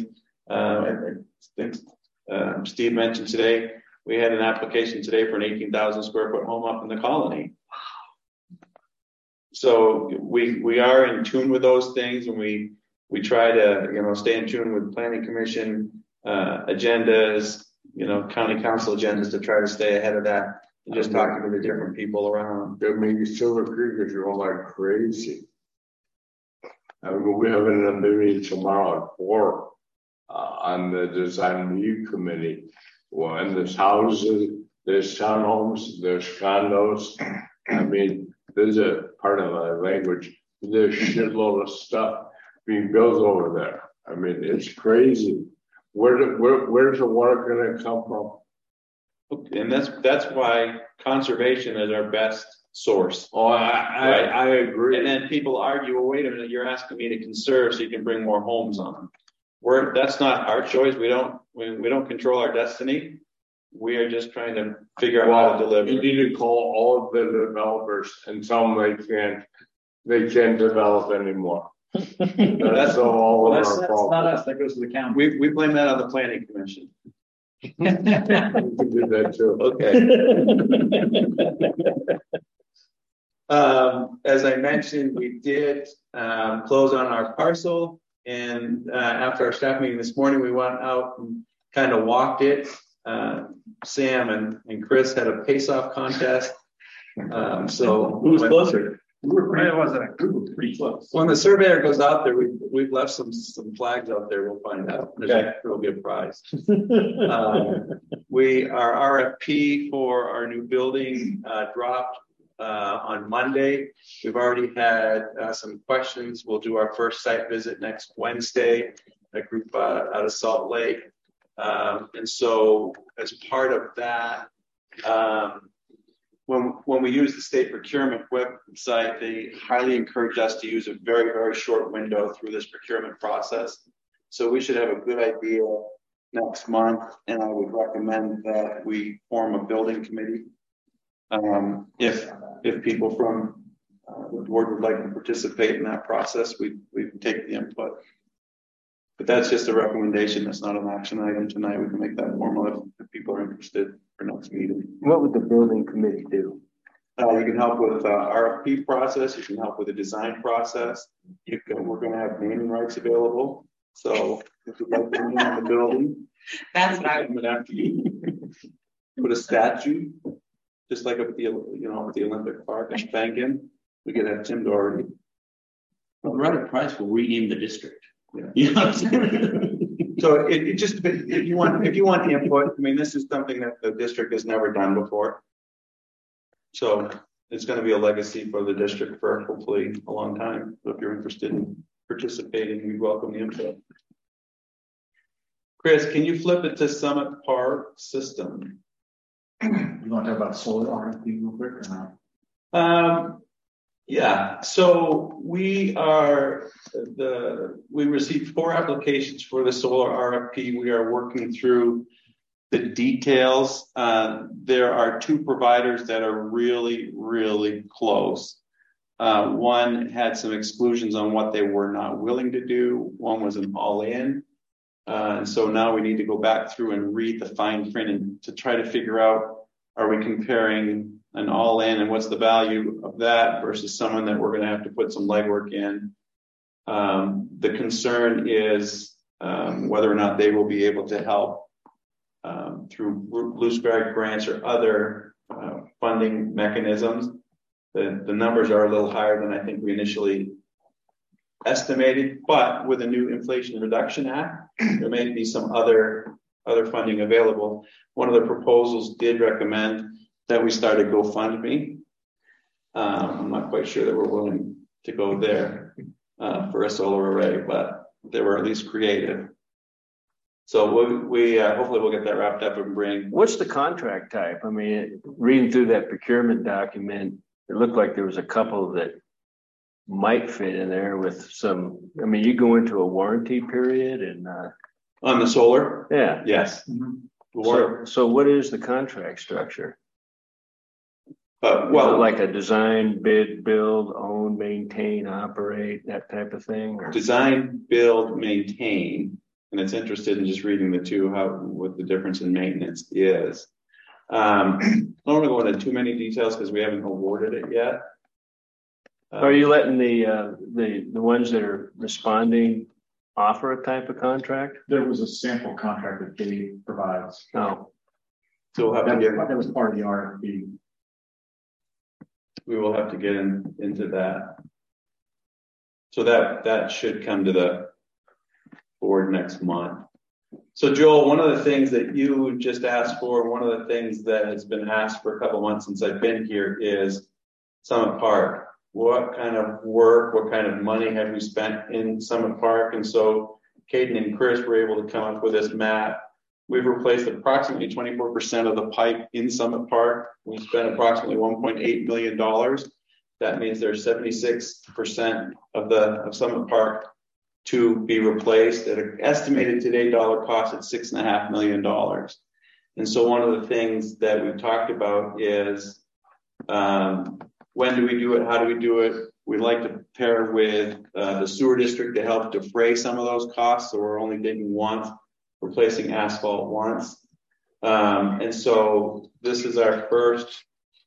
Steve mentioned today, we had an application today for an 18,000 square foot home up in the Colony. So we are in tune with those things, and we try to stay in tune with planning commission agendas, county council agendas to try to stay ahead of that and just talking to the different people around. I mean, Silver Creek is going like crazy. I mean, we have a meeting tomorrow at 4 on the design review committee. Well, and there's houses, there's townhomes, there's condos. I mean, there's a part of my language. There's a shitload of stuff being built over there. I mean, it's crazy. Where's the water going to come from? And that's why conservation is our best source. Oh, I agree. And then people argue, well, wait a minute, you're asking me to conserve so you can bring more homes on. That's not our choice. We don't control our destiny. We are just trying to figure out how to deliver. You need to call all of the developers and tell them they can't develop anymore. That's all that's not us. That goes to the county. We blame that on the planning commission. We can do that too. Okay. As I mentioned, we did close on our parcel, and after our staff meeting this morning, we went out and kind of walked it. Sam and Chris had a pace-off contest. So who was closer? We were pretty close. When the surveyor goes out there, we've left some flags out there. We'll find out. There will be a prize. Our RFP for our new building dropped on Monday. We've already had some questions. We'll do our first site visit next Wednesday. A group out of Salt Lake. And so as part of that, when we use the state procurement website, they highly encourage us to use a very, very short window through this procurement process. So we should have a good idea next month, and I would recommend that we form a building committee. If people from the board would like to participate in that process, we can take the input. But that's just a recommendation. That's not an action item tonight. We can make that formal if people are interested for next meeting. What would the building committee do? You can help with RFP process. You can help with the design process. We're going to have naming rights available. So if you'd like to name the building, that's what I would have to put a statue, just like at the Olympic Park in Bangan. We could have Tim Doherty. Well, the right price will rename the district. Yeah. You know what I'm saying? So it just, if you want the input, I mean, this is something that the district has never done before. So it's going to be a legacy for the district for hopefully a long time. So if you're interested in participating, we welcome the input. Chris, can you flip it to Summit Park system? You want to talk about solar RFP real quick or not? Yeah, so we received 4 applications for the solar RFP. We are working through the details. There are 2 providers that are really, really close. One had some exclusions on what they were not willing to do. One was an all-in. And so now we need to go back through and read the fine print and to try to figure out, are we comparing an all-in and what's the value of that versus someone that we're going to have to put some legwork in. The concern is whether or not they will be able to help through Blue Sky grants or other funding mechanisms. The numbers are a little higher than I think we initially estimated, but with a new Inflation Reduction Act, there may be some other funding available. One of the proposals did recommend that we started GoFundMe. I'm not quite sure that we're willing to go there for a solar array, but they were at least creative. So we hopefully we'll get that wrapped up and bring. What's the contract type? I mean, reading through that procurement document, it looked like there was a couple that might fit in there with some. I mean, you go into a warranty period and on the solar. Yeah. Yes. Mm-hmm. So what is the contract structure? Well, like a design, bid, build, own, maintain, operate, that type of thing? Or? Design, build, maintain. And it's interested in just reading the 2, what the difference in maintenance is. I don't want to go into too many details because we haven't awarded it yet. Are you letting the ones that are responding offer a type of contract? There was a sample contract that they provides. No. So we'll have that was part of the RFP. We will have to get into that. So that should come to the board next month. So Joel, one of the things that you just asked for, one of the things that has been asked for a couple of months since I've been here is Summit Park. What kind of work, what kind of money have we spent in Summit Park? And so Caden and Chris were able to come up with this map. We've replaced approximately 24% of the pipe in Summit Park. We spent approximately $1.8 million. That means there's 76% of Summit Park to be replaced at an estimated today dollar cost at $6.5 million. And so one of the things that we've talked about is when do we do it? How do we do it? We'd like to pair with the sewer district to help defray some of those costs. So we're only digging once, replacing asphalt once. And so this is our first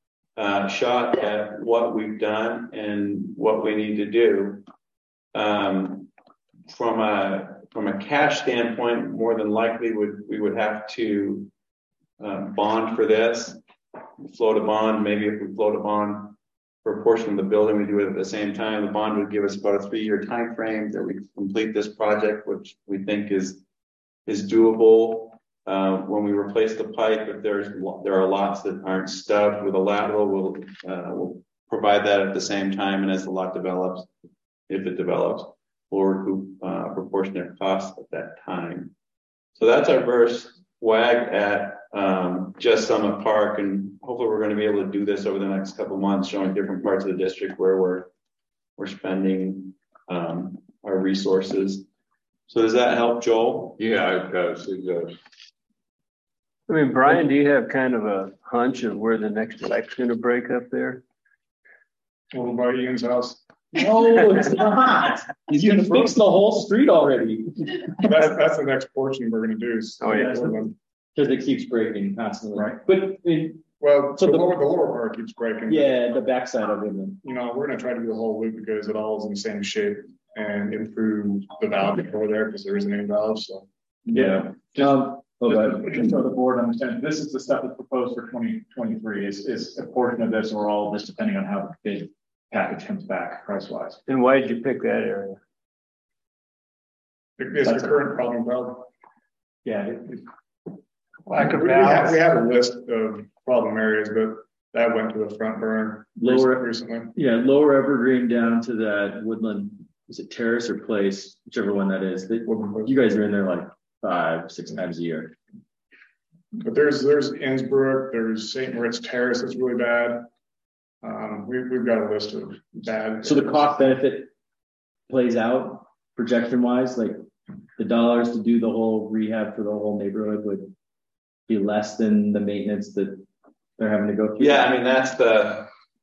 shot at what we've done and what we need to do. From a cash standpoint, more than likely we would have to bond for this, float a bond. Maybe if we float a bond for a portion of the building, we do it at the same time. The bond would give us about a 3-year time frame that we complete this project, which we think is doable. When we replace the pipe, if there are lots that aren't stubbed with a lateral, we'll provide that at the same time. And as the lot develops, if it develops, we'll recoup proportionate costs at that time. So that's our first wag at Just Summit Park, and hopefully we're going to be able to do this over the next couple of months, showing different parts of the district where we're spending our resources. So does that help, Joel? Yeah, it does. It does. I mean, Brian, do you have kind of a hunch of where the next pipe's going to break up there? Over by Ian's house. No, it's not. He's gonna fix the whole street already. That's the next portion we're going to do. Oh, yeah. Because it keeps breaking constantly. Right. But Well, So the the- lower part keeps breaking. yeah, the backside of it. You know, we're gonna try to do the whole loop because it all is in the same shape and improve the valve over there because there isn't any valve, so. Yeah. Just so the board understands, this is the stuff that's proposed for 2023 is a portion of this or all of this, depending on how the bid package comes back price wise. And why did you pick that area? It's the current problem valve. Yeah. Lack of We balance. have a list of problem areas, but that went to the front burner Lower- recently. Yeah, lower Evergreen down to that Woodland, is it Terrace or Place, whichever one that is. You guys are in there like 5-6 times a year. But there's Innsbruck, there's St. Moritz Terrace that's really bad. We've got a list of bad. So the cost benefit plays out projection wise, like the dollars to do the whole rehab for the whole neighborhood would be less than the maintenance that they're having to go through. Yeah, I mean, that's the.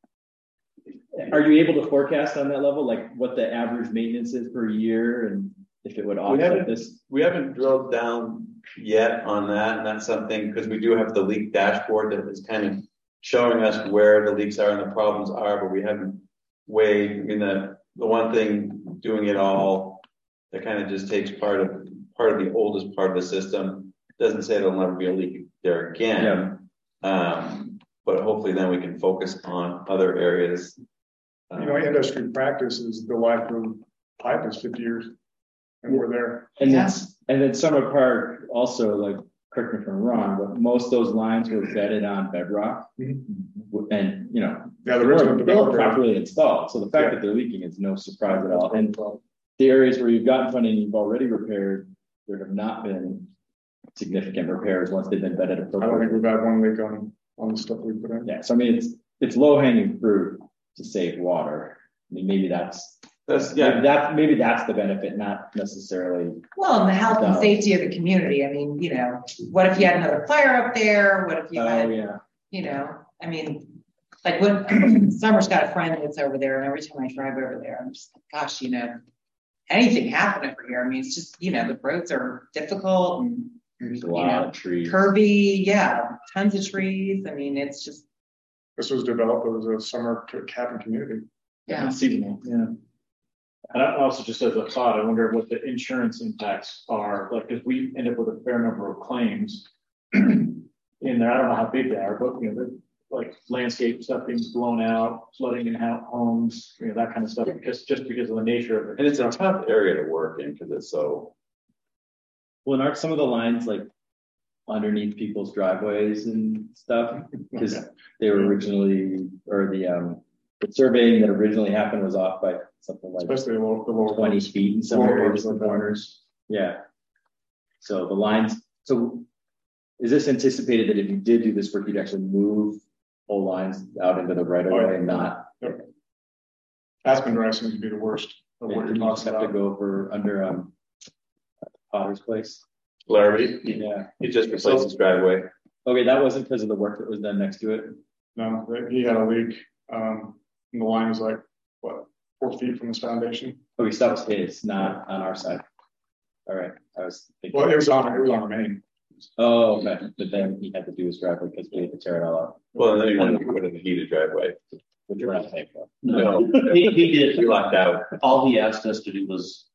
Are you able to forecast on that level, like what the average maintenance is per year and if it would offset this? We haven't drilled down yet on that, and that's something because we do have the leak dashboard that is kind of showing us where the leaks are and the problems are, but we haven't weighed. I mean, the one thing doing it all that kind of just takes part of the oldest part of the system. Doesn't say there'll never be a leak there again. Yeah. But hopefully then we can focus on other areas. You know, industry practice is the life of pipe is 50 years, and we're there. And then Summit Park also, like, correct me if I'm wrong, but most of those lines were bedded on bedrock, and you know, Yeah, they were properly installed. So the fact that they're leaking is no surprise at all. And the areas where you've gotten funding, you've already repaired, there have not been significant repairs once they've been bedded I appropriately. don't think we've had one leak on the stuff we put in. Yeah, so I mean, it's low hanging fruit to save water. I mean, maybe that's maybe that's the benefit, not necessarily. Well, and the health and safety of the community. I mean, you know, what if you had another fire up there? What if you had, you know, I mean, like when Summer's got a friend that's over there, and every time I drive over there, I'm just like, gosh, you know, anything happen over here. I mean, it's just, you know, the roads are difficult and there's a lot of trees. Curvy, tons of trees. I mean, it's just. This was developed as a summer cabin community. Yeah. Seasonal. Yeah. And also just as a thought, I wonder what the insurance impacts are, like, if we end up with a fair number of claims in there, I don't know how big they are, but, you know, like landscape stuff being blown out, flooding in homes, you know, that kind of stuff, just because of the nature of it. And it's a tough area to work in because it's so. Well, and aren't some of the lines like underneath people's driveways and stuff? Because they were originally, or the surveying that originally happened was off by something like especially the lower 20 feet in some areas and corners. Yeah. So the lines. So is this anticipated that if you did do this work, you'd actually move whole lines out into the right of way and not? Aspen Drive seems to be the worst. You just have to go over under Potter's place. Larrabee? Yeah. He just replaced his driveway. Okay, that wasn't because of the work that was done next to it? No, he had a leak. And the line was like, what, 4 feet from his foundation? Okay, so that was his, not on our side. All right. I was thinking. Well, it was on our main. Oh, okay. But then he had to do his driveway because we had to tear it all up. Well, then you had to put in the heated driveway. Which we're not paying for. No, he did. He locked out. All he asked us to do was.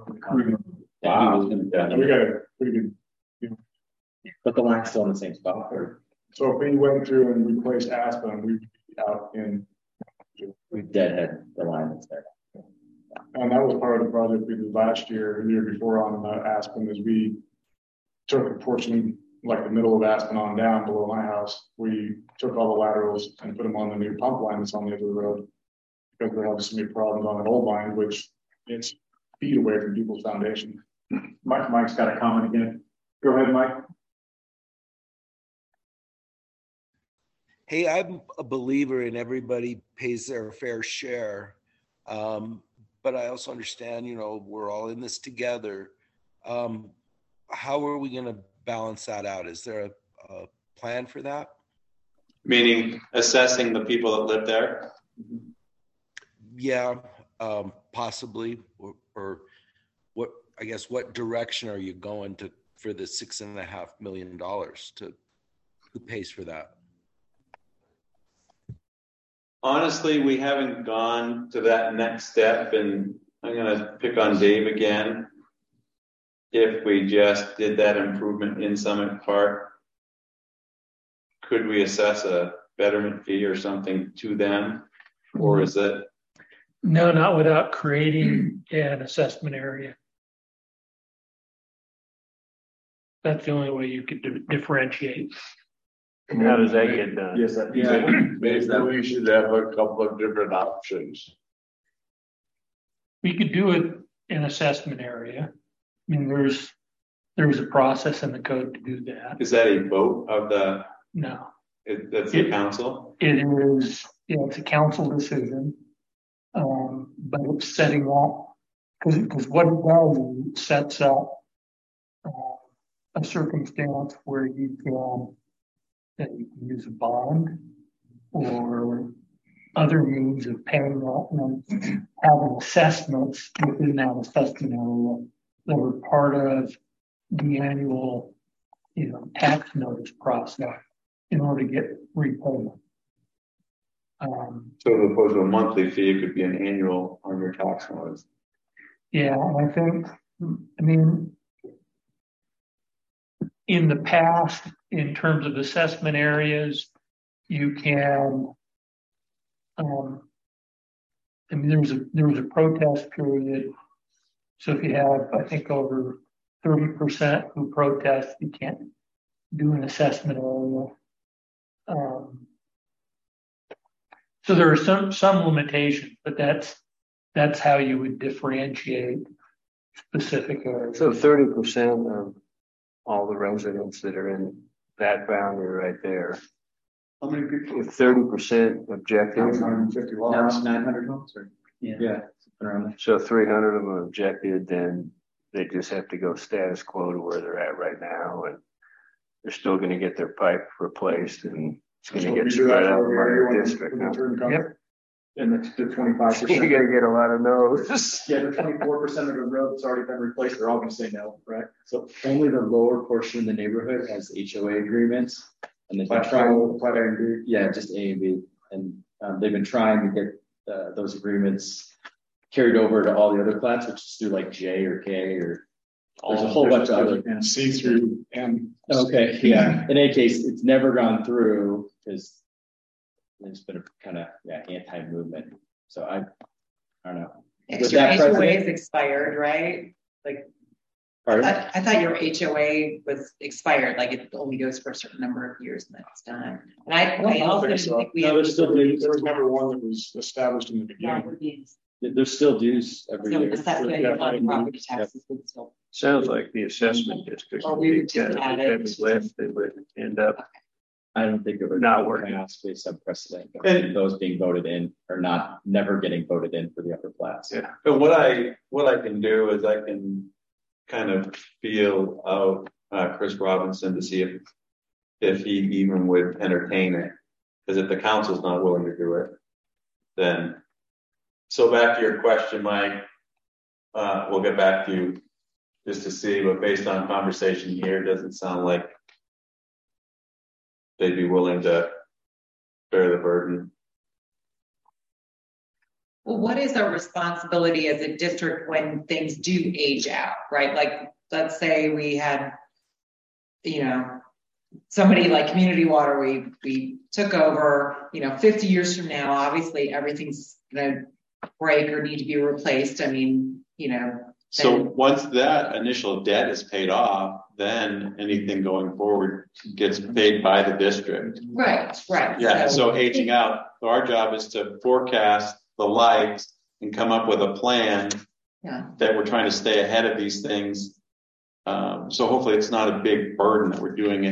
Wow. We got a pretty good. But the line's still in the same spot. So if we went through and replaced Aspen, we'd be out in. We deadhead the line that's there. And that was part of the project we did last year, the year before on Aspen, is we took a portion, like the middle of Aspen on down below my house. We took all the laterals and put them on the new pump line that's on the edge of the road because we're having so many problems on that old line, which it's feet away from people's foundation. Mike's got a comment again. Go ahead, Mike. hey, I'm a believer in everybody pays their fair share. But I also understand, we're all in this together. How are we going to balance that out? Is there a plan for that? Meaning assessing the people that live there? Yeah, possibly. Or what, I guess, what direction are you going to for the $6.5 million who pays for that? Honestly, we haven't gone to that next step, and I'm going to pick on Dave again. If we just did that improvement in Summit Park, could we assess a betterment fee or something to them? Or is it? No, not without creating an assessment area. That's the only way you could differentiate. And how does that get done? Yes, Maybe we should have a couple of different options. We could do it in assessment area. I mean, there's a process in the code to do that. Is that a vote of the? No. That's the council? It is, it's a council decision. But it's setting up, because what it does is it sets up a circumstance where you can use a bond or other means of paying off and having assessments within that assessment area that are part of the annual, tax notice process in order to get repayment. So as opposed to a monthly fee, it could be an annual on your tax notice. Yeah, I think, in the past, in terms of assessment areas, you can, there was a protest period. So if you have, I think, over 30% who protest, you can't do an assessment area. So there are some limitations, but that's how you would differentiate specific areas. So 30% of all the residents that are in that boundary right there. How many people? If 30% objected, 150 lots. Now it's 900 homes, or yeah, around there. So 300 of them objected, then they just have to go status quo to where they're at right now, and they're still going to get their pipe replaced, and it's going to get spread out over the district. Yep. And the 25%. You're going to get a lot of no's. Yeah, the 24% of the road that's already been replaced, they're all going to say no, right? So only the lower portion of the neighborhood has HOA agreements, and they've been trying. Plat A and B. Yeah, just A and B, and they've been trying to get those agreements carried over to all the other plats, which is through like J or K or. There's a whole bunch of other C through M. Okay, yeah. In any case, it's never gone through because there's been a kind of anti-movement. So I don't know. Your HOA is expired, right? Like, pardon? I thought your HOA was expired. Like it only goes for a certain number of years and that's done. And I also didn't think we had. There was never one that was established in the beginning. There's still dues every year. Property taxes would still. Sounds like the assessment district. Or we would just add it. Left, they would end up. I don't think it would not working. Possibly some precedent. And those being voted in are never getting voted in for the upper class. Yeah. But what I can do is I can kind of feel out Chris Robinson to see if he even would entertain it. Because if the council's not willing to do it, then. So back to your question, Mike, we'll get back to you just to see, but based on conversation here, it doesn't sound like they'd be willing to bear the burden. Well, what is our responsibility as a district when things do age out, right? Like, let's say we had, somebody like Community Water, we took over, 50 years from now, obviously everything's going to break or need to be replaced. So once that initial debt is paid off, then anything going forward gets paid by the district. Right. Yeah. So aging out. So our job is to forecast the life and come up with a plan that we're trying to stay ahead of these things. So hopefully it's not a big burden that we're doing it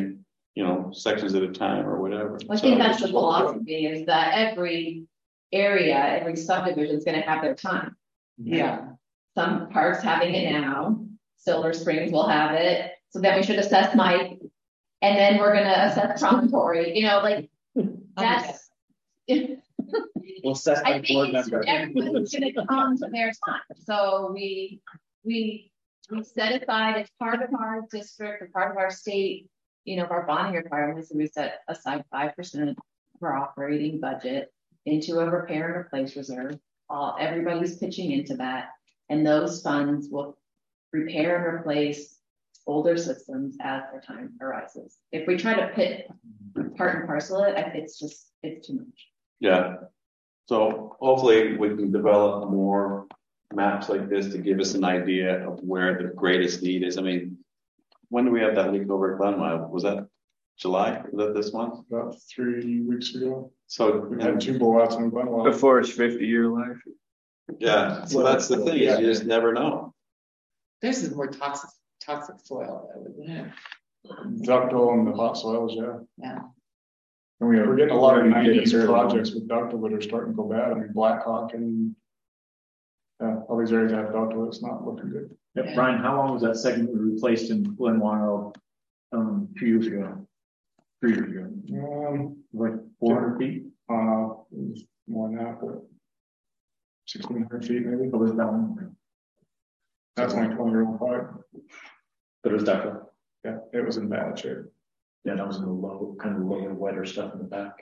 sections at a time or whatever. I think that's the philosophy, is that every area, every subdivision is going to have their time. Yeah. Some parks having it now, Silver Springs will have it. So then we should assess Mike, and then we're going to assess Promontory, that's. We'll assess I by board think member. everyone's going to come to their time. So we set aside as part of our district or part of our state, our bonding requirements, and we set aside 5% of our operating budget into a repair and replace reserve. Everybody's pitching into that, and those funds will repair and replace older systems as their time arises. If we try to pit part and parcel it, it's too much. Yeah. So hopefully we can develop more maps like this to give us an idea of where the greatest need is. I mean, when do we have that leak over at Glenmire? Was that July? Was that this month? About 3 weeks ago. So we had 2 blowouts in Glenmire. Before his 50-year life. Yeah. So that's the thing, is you just never know. This is more toxic soil, isn't it? Ductile and the hot soils, yeah. Yeah. And we're getting a lot of 90s projects with ductile that are starting to go bad. I mean, Blackhawk and all these areas that have ductile, it's not looking good. Yeah, Brian, how long was that segment replaced in Glenmire 2 years ago? 3 years ago? Like 400 feet? More than that, but 1,600 feet maybe. What was that one? That's only 20-year-old pipe. But it was ductile. Yeah, it was in bad shape. Yeah, that was in the lower, wetter stuff in the back.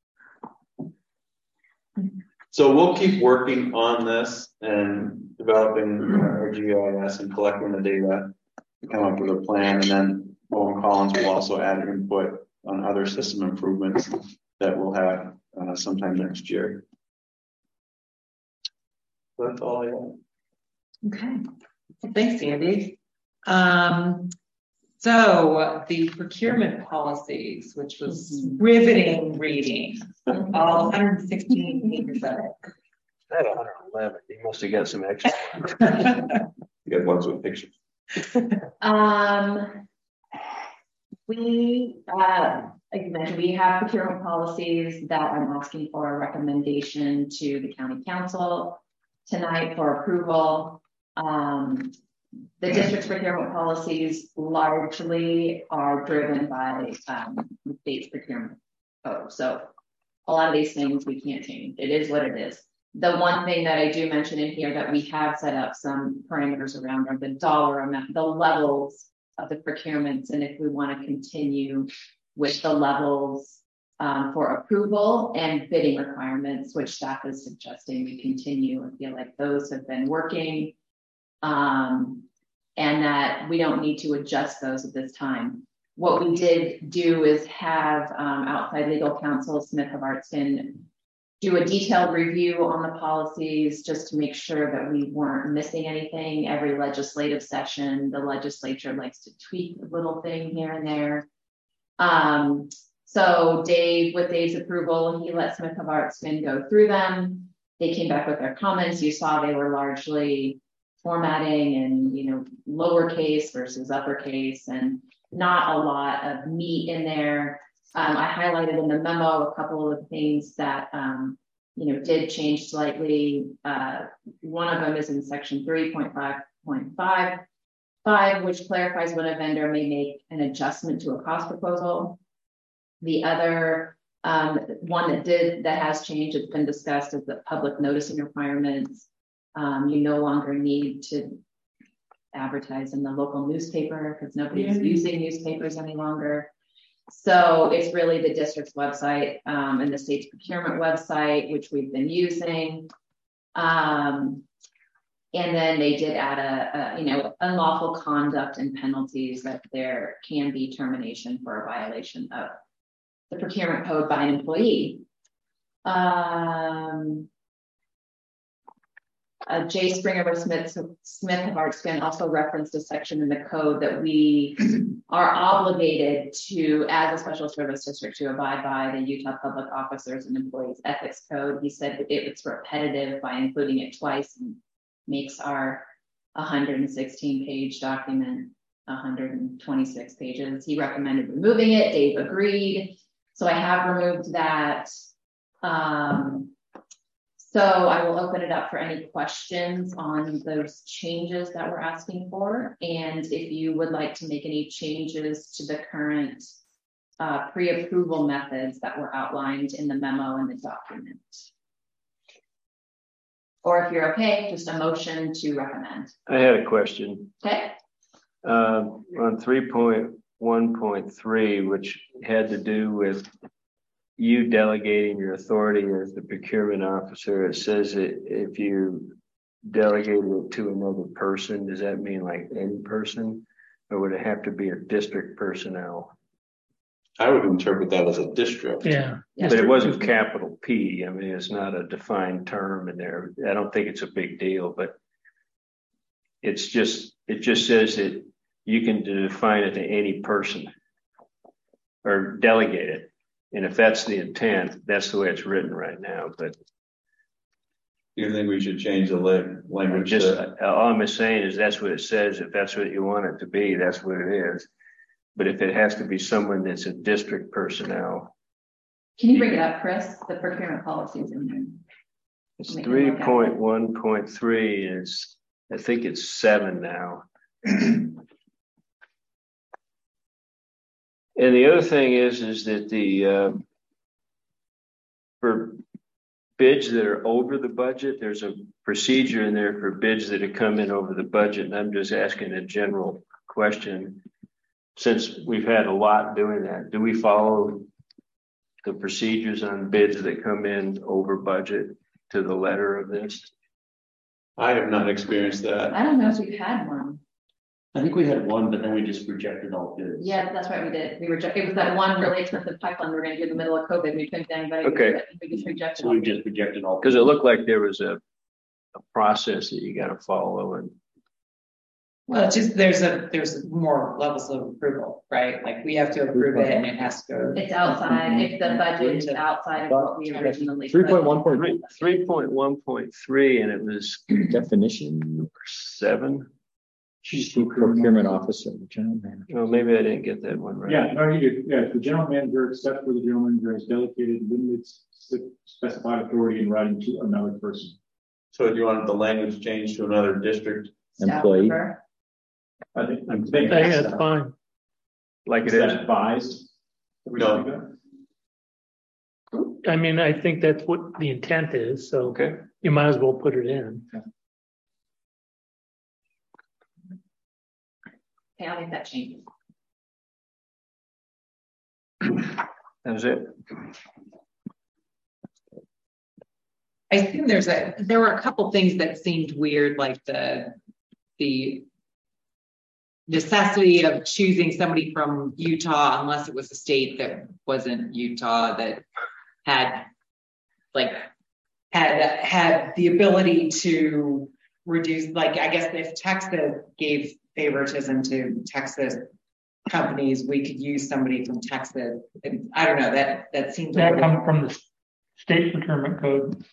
So we'll keep working on this and developing our GIS and collecting the data to come up with a plan. And then Owen Collins will also add input on other system improvements that we'll have sometime next year. So that's all I have. Okay. Well, thanks, Andy. So the procurement policies, which was riveting reading, all 116 pages of it. I had 111. You must have got some extra. You got ones with pictures. We, like you mentioned, we have procurement policies that I'm asking for a recommendation to the county council tonight for approval. The district's procurement policies largely are driven by the state's procurement code. So a lot of these things we can't change. It is what it is. The one thing that I do mention in here that we have set up some parameters around are the dollar amount, the levels of the procurements, and if we want to continue with the levels for approval and bidding requirements, which staff is suggesting we continue. I feel like those have been working. And that we don't need to adjust those at this time. What we did do is have outside legal counsel, Smith of Artston, do a detailed review on the policies just to make sure that we weren't missing anything. Every legislative session, the legislature likes to tweak a little thing here and there. So Dave, with Dave's approval, he let Smith of Artston go through them. They came back with their comments. You saw they were largely formatting and, lowercase versus uppercase, and not a lot of meat in there. I highlighted in the memo a couple of things that, did change slightly. One of them is in section 3.5.5, which clarifies when a vendor may make an adjustment to a cost proposal. The other one that has changed, it's been discussed, is the public noticing requirements. You no longer need to advertise in the local newspaper because nobody's using newspapers any longer. So it's really the district's website and the state's procurement website, which we've been using. And then they did add unlawful conduct and penalties, that there can be termination for a violation of the procurement code by an employee. Jay Springer with Smith of Artston also referenced a section in the code that we are obligated to, as a special service district, to abide by the Utah Public Officers and Employees Ethics Code. He said that it's repetitive by including it twice and makes our 116-page document 126 pages. He recommended removing it. Dave agreed. So I have removed that. So I will open it up for any questions on those changes that we're asking for. And if you would like to make any changes to the current pre-approval methods that were outlined in the memo and the document. Or if you're okay, just a motion to recommend. I had a question. Okay. On 3.1.3, which had to do with you delegating your authority as the procurement officer. It says that if you delegate it to another person, does that mean like any person, or would it have to be a district personnel? I would interpret that as a district. Yeah. But it wasn't capital P. I mean, it's not a defined term in there. I don't think it's a big deal, but it just says that you can define it to any person or delegate it. And if that's the intent, that's the way it's written right now. But you think we should change the language? All I'm saying is that's what it says. If that's what you want it to be, that's what it is. But if it has to be someone that's a district personnel. Can you bring it up, Chris? The procurement policies in there. It's 3.1.3 is, I think it's 7 now. And the other thing is that the for bids that are over the budget, there's a procedure in there for bids that have come in over the budget. And I'm just asking a general question. Since we've had a lot doing that, do we follow the procedures on bids that come in over budget to the letter of this? I have not experienced that. I don't know if we've had one. I think we had one, but then we just rejected all bids. Yeah, that's right. We did. We rejected. It was that one really expensive pipeline we were going to do in the middle of COVID. We couldn't get anybody. Okay. We just rejected. So we just rejected all. Because it looked like there was a process that you got to follow. And well, it's just there's more levels of approval, right? Like we have to approve it and it has to go. It's outside. If the budget is outside of what we originally. 3.1.3, and it was definition 7. Chief procurement officer, general manager. Well, maybe I didn't get that one right. Yeah, no, you did. Yeah, the general manager, except for the general manager, has delegated limited specified authority in writing to another person. So do you want the language changed to another district employee? I think that's fine. Like it is advised. No. I mean, I think that's what the intent is. So okay, you might as well put it in. Okay, I'll make that change. That's it. I think there were a couple things that seemed weird, like the necessity of choosing somebody from Utah, unless it was a state that wasn't Utah, that had the ability to reduce, like, I guess if Texas gave favoritism to Texas companies, we could use somebody from Texas. And I don't know, that seems that comes from the state procurement code.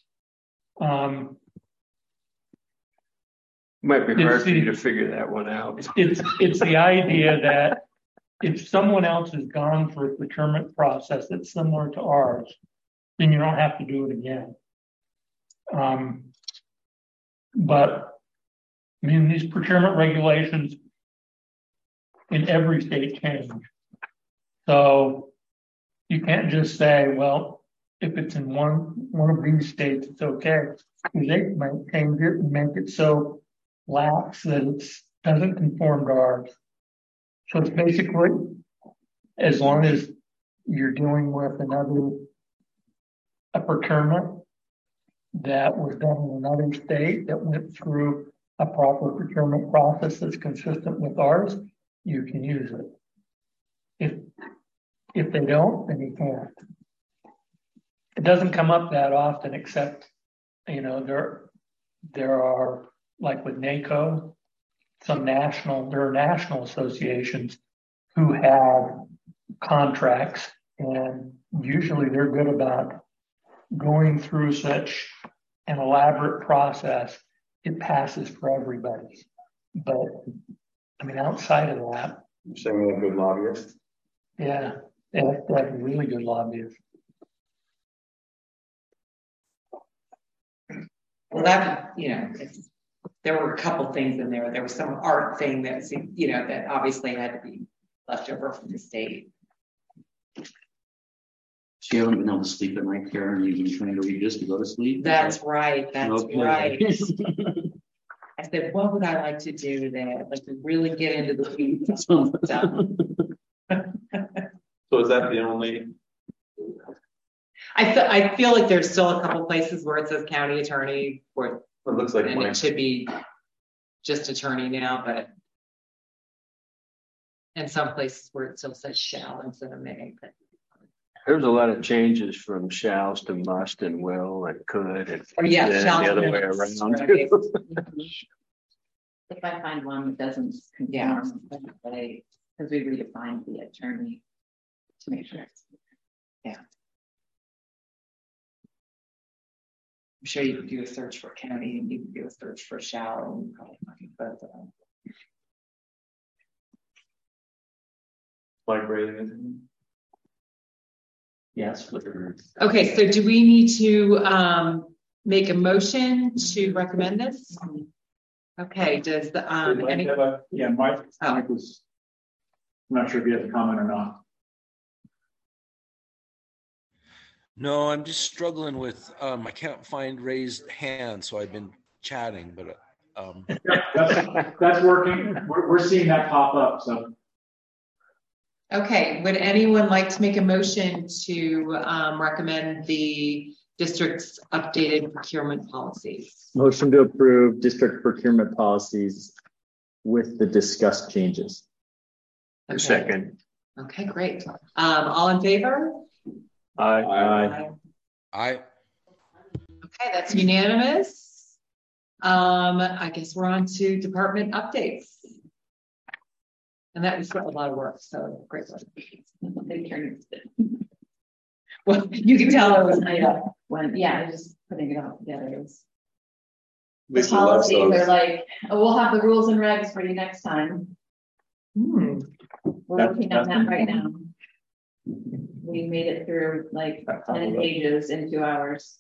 Might be hard for you to figure that one out. It's the idea that if someone else has gone through a procurement process that's similar to ours, then you don't have to do it again. But I mean, these procurement regulations in every state change. So you can't just say, well, if it's in one of these states, it's okay. They might change it and make it so lax that it doesn't conform to ours. So it's basically, as long as you're dealing with a procurement that was done in another state that went through a proper procurement process that's consistent with ours, you can use it. If they don't, then you can't. It doesn't come up that often, except, there are, like with NACO, there are national associations who have contracts, and usually they're good about going through such an elaborate process. It passes for everybody. But I mean, outside of that, Saying a good lobbyist. yeah, they have to have really good lobbyists. Well, that, there were a couple things in there. There was some art thing that, that obviously had to be left over from the state. So you haven't been able to sleep at night, Karen? You've been trying to read this to go to sleep? That's right. That's Okay. right. I said, what would I like to do that? Like to really get into the weeds. So is that the only? I feel like there's still a couple places where it says county attorney, where It looks like and it should be just attorney now, but and some places where it still says shall instead of may. But There's a lot of changes from shalls to must and will and could and shall the other way around. Right. If I find one that doesn't conform, because we redefined the attorney to make sure. Yeah. I'm sure you could do a search for county and you can do a search for shall and probably find both of them. vibrating. Yes. Okay, so do we need to make a motion to recommend this? Okay, does the any? Yeah, Mike was. I'm not sure if you have a comment or not. No, I'm just struggling with I can't find raised hands, so I've been chatting, but That's working. We're seeing that pop up. So okay, would anyone like to make a motion to recommend the district's updated procurement policies? Motion to approve district procurement policies with the discussed changes. Okay. Second. Okay, great. All in favor? Aye. I Okay, that's unanimous. I guess we're on to department updates. And that was a lot of work, so great work. Well, you can tell it was made up. Just putting it all together. The Lisa loves policies those. are like, we'll have the rules and regs for you next time. We're working on that right now. We made it through like 10 pages in 2 hours.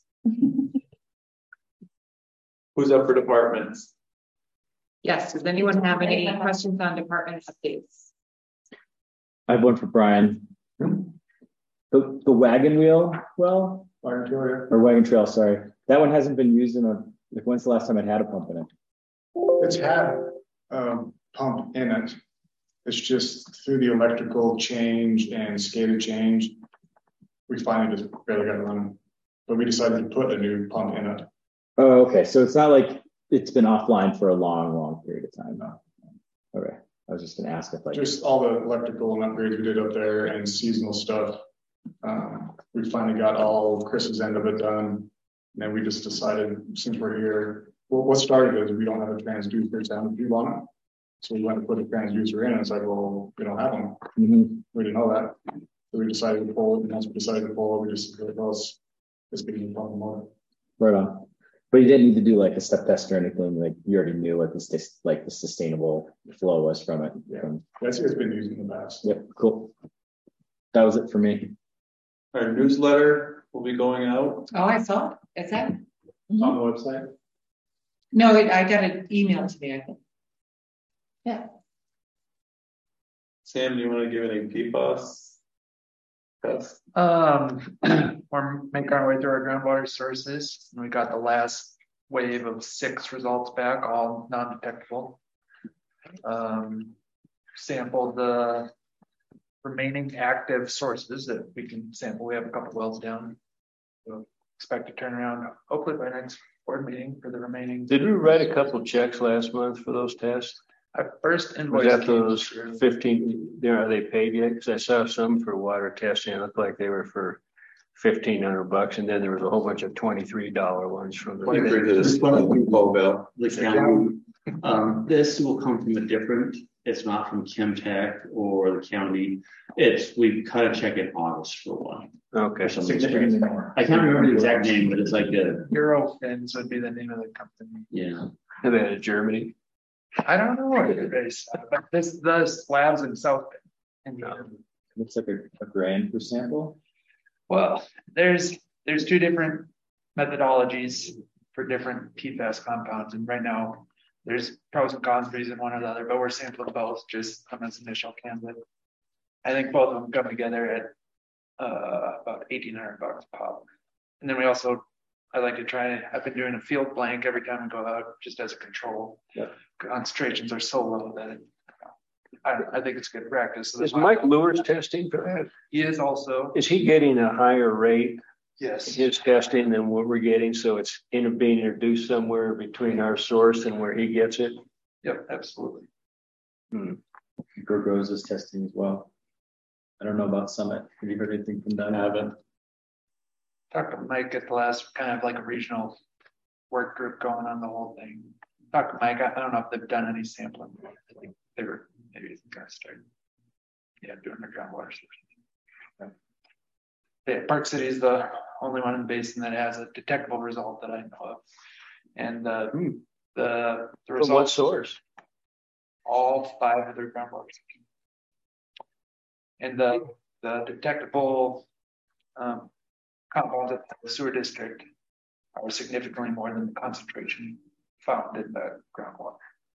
Who's up for departments? Yes, does anyone have any questions on department updates? I have one for Brian. The wagon wheel, wagon trail, sorry. That one hasn't been used in like when's the last time it had a pump in it? It's had pump in it. It's just through the electrical change and SCADA change, we finally just barely got it running. But we decided to put a new pump in it. Oh, okay. So it's not like it's been offline for a long period of time. No. Okay. I was just gonna ask if just all the electrical and upgrades we did up there and seasonal stuff. We finally got all Chris's end of it done. And then we just decided, since we're here, well, what started is we don't have a transducer sound tube on it. So we went to put a transducer in and it's like, well, we don't have them. We didn't know that. So we decided to pull it, and once we decided to pull it, we just said, well, it's getting pump more. Right on. But you didn't need to do like a step test or anything. Like you already knew what the sustainable flow was from it. Yeah, it's been used in the past. Yep, cool. That was it for me. Our newsletter will be going out. Oh, I saw it. Is that? on the website. No, I got an email to me, I think. Yeah. Sam, do you want to give any PFAS? We're making our way through our groundwater sources, and we got the last wave of 6 results back, all non-detectable. Sampled the remaining active sources that we can sample. We have a couple wells down. So expect to turn around hopefully by next board meeting for the remaining. Did we write a couple checks last month for those tests? Our first Was invoice that those 15? Are they paid yet? Because I saw some for water testing. It looked like they were for $1,500, and then there was a whole bunch of $23 ones from the. This will come from a different. It's not from Chemtech or the county. We kind of check in August for one. Okay. Significantly more. I can't remember the exact name, but it's like a Eurofins would be the name of the company. Yeah. And then Germany. I don't know what it is, but the slabs in South Indiana. Looks like a grand per sample. Well, there's two different methodologies for different PFAS compounds, and right now there's pros and cons for using one or the other, but we're sampling both just on this initial candidate. I think both of them come together at about $1,800 a pop. And then I like to try, I've been doing a field blank every time I go out just as a control. Yep. Concentrations are so low that I think it's good practice. So is Mike Lewis testing for that? He is also. Is he getting a higher rate? Yes. His testing than what we're getting, so it's being introduced somewhere between our source and where he gets it. Yep, absolutely. Grows is testing as well. I don't know about Summit. Have you heard anything from them? I haven't. Talked to Mike at the last, kind of like a regional work group going on the whole thing. Talked to Mike. I don't know if they've done any sampling. I think they were maybe going to start. Yeah, doing their groundwater system. Yeah, Park City is the only one in the basin that has a detectable result that I know of, and the results. From what source? All 5 of their groundwater systems, and the detectable compounds at the sewer district are significantly more than the concentration found in the groundwater.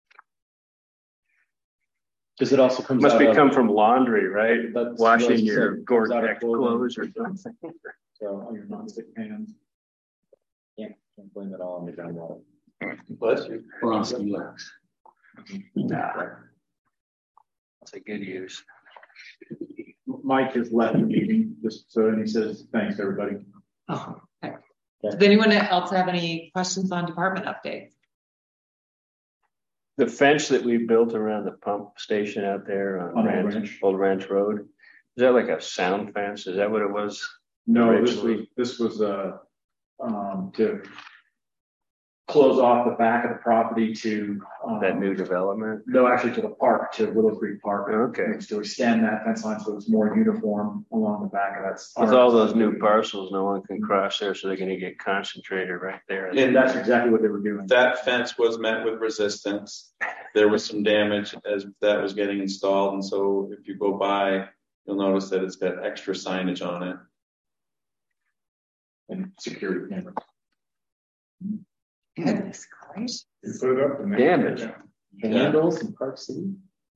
Does it also come? Must come from laundry, right? Washing your Gore-Tex clothes or something. So on your nonstick pans. Can't blame it all on the groundwater. Bless you. Or on ski legs. Nah. That's a good use. Mike has left the meeting, just so, and he says, thanks, everybody. Oh, okay. Does anyone else have any questions on department updates? The fence that we built around the pump station out there on Old Ranch Road, is that like a sound fence? Is that what it was? No, this was to close off the back of the property to that new development. No, actually to the park, to Willow Creek Park. Okay. It's to extend that fence line so it's more uniform along the back of that. With all those new parcels, no one can cross there, so they're going to get concentrated right there. And that's exactly what they were doing. That fence was met with resistance. There was some damage as that was getting installed, and so if you go by, you'll notice that it's got extra signage on it. And security cameras. Goodness gracious. You put it up and damage. Handles in Park City.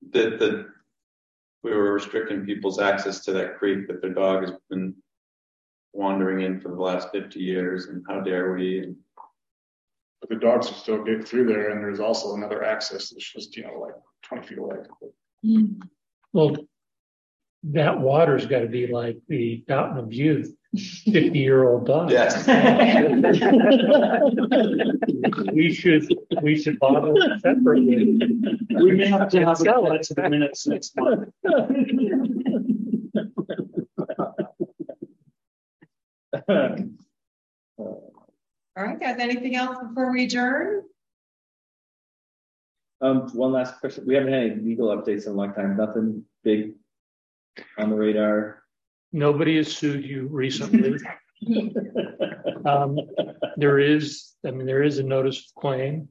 We were restricting people's access to that creek that their dog has been wandering in for the last 50 years, and how dare we? But the dogs will still get through there, and there's also another access that's just, like 20 feet away. Well, that water's got to be like the Fountain of Youth, 50-year-old dog. Yes. we should bottle it separately. We may have to sell it to the minutes next month. All right, guys, anything else before we adjourn? One last question. We haven't had any legal updates in a long time. Nothing big on the radar. Nobody has sued you recently. There is a notice of claim.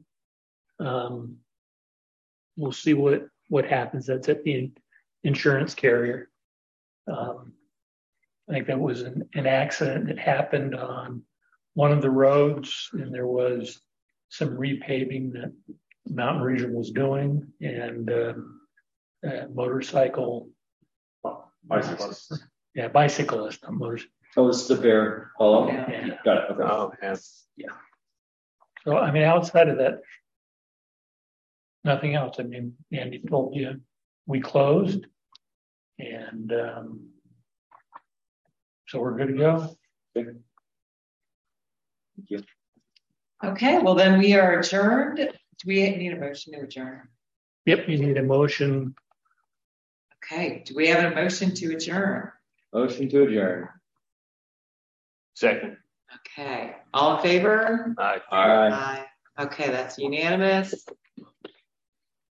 We'll see what happens. That's at the insurance carrier. I think that was an accident that happened on one of the roads, and there was some repaving that Mountain Region was doing, and bicyclist. Yeah, bicyclist. Oh, this is the Bear Hollow. Yeah. Got it. Okay. Oh, yeah. So, outside of that, nothing else. Andy told you we closed, and so we're good to go. Thank you. Okay, well then we are adjourned. Do we need a motion to adjourn? Yep, you need a motion. Okay, do we have a motion to adjourn? Motion to adjourn. Second. Okay, all in favor? Aye. Aye. Okay, that's unanimous.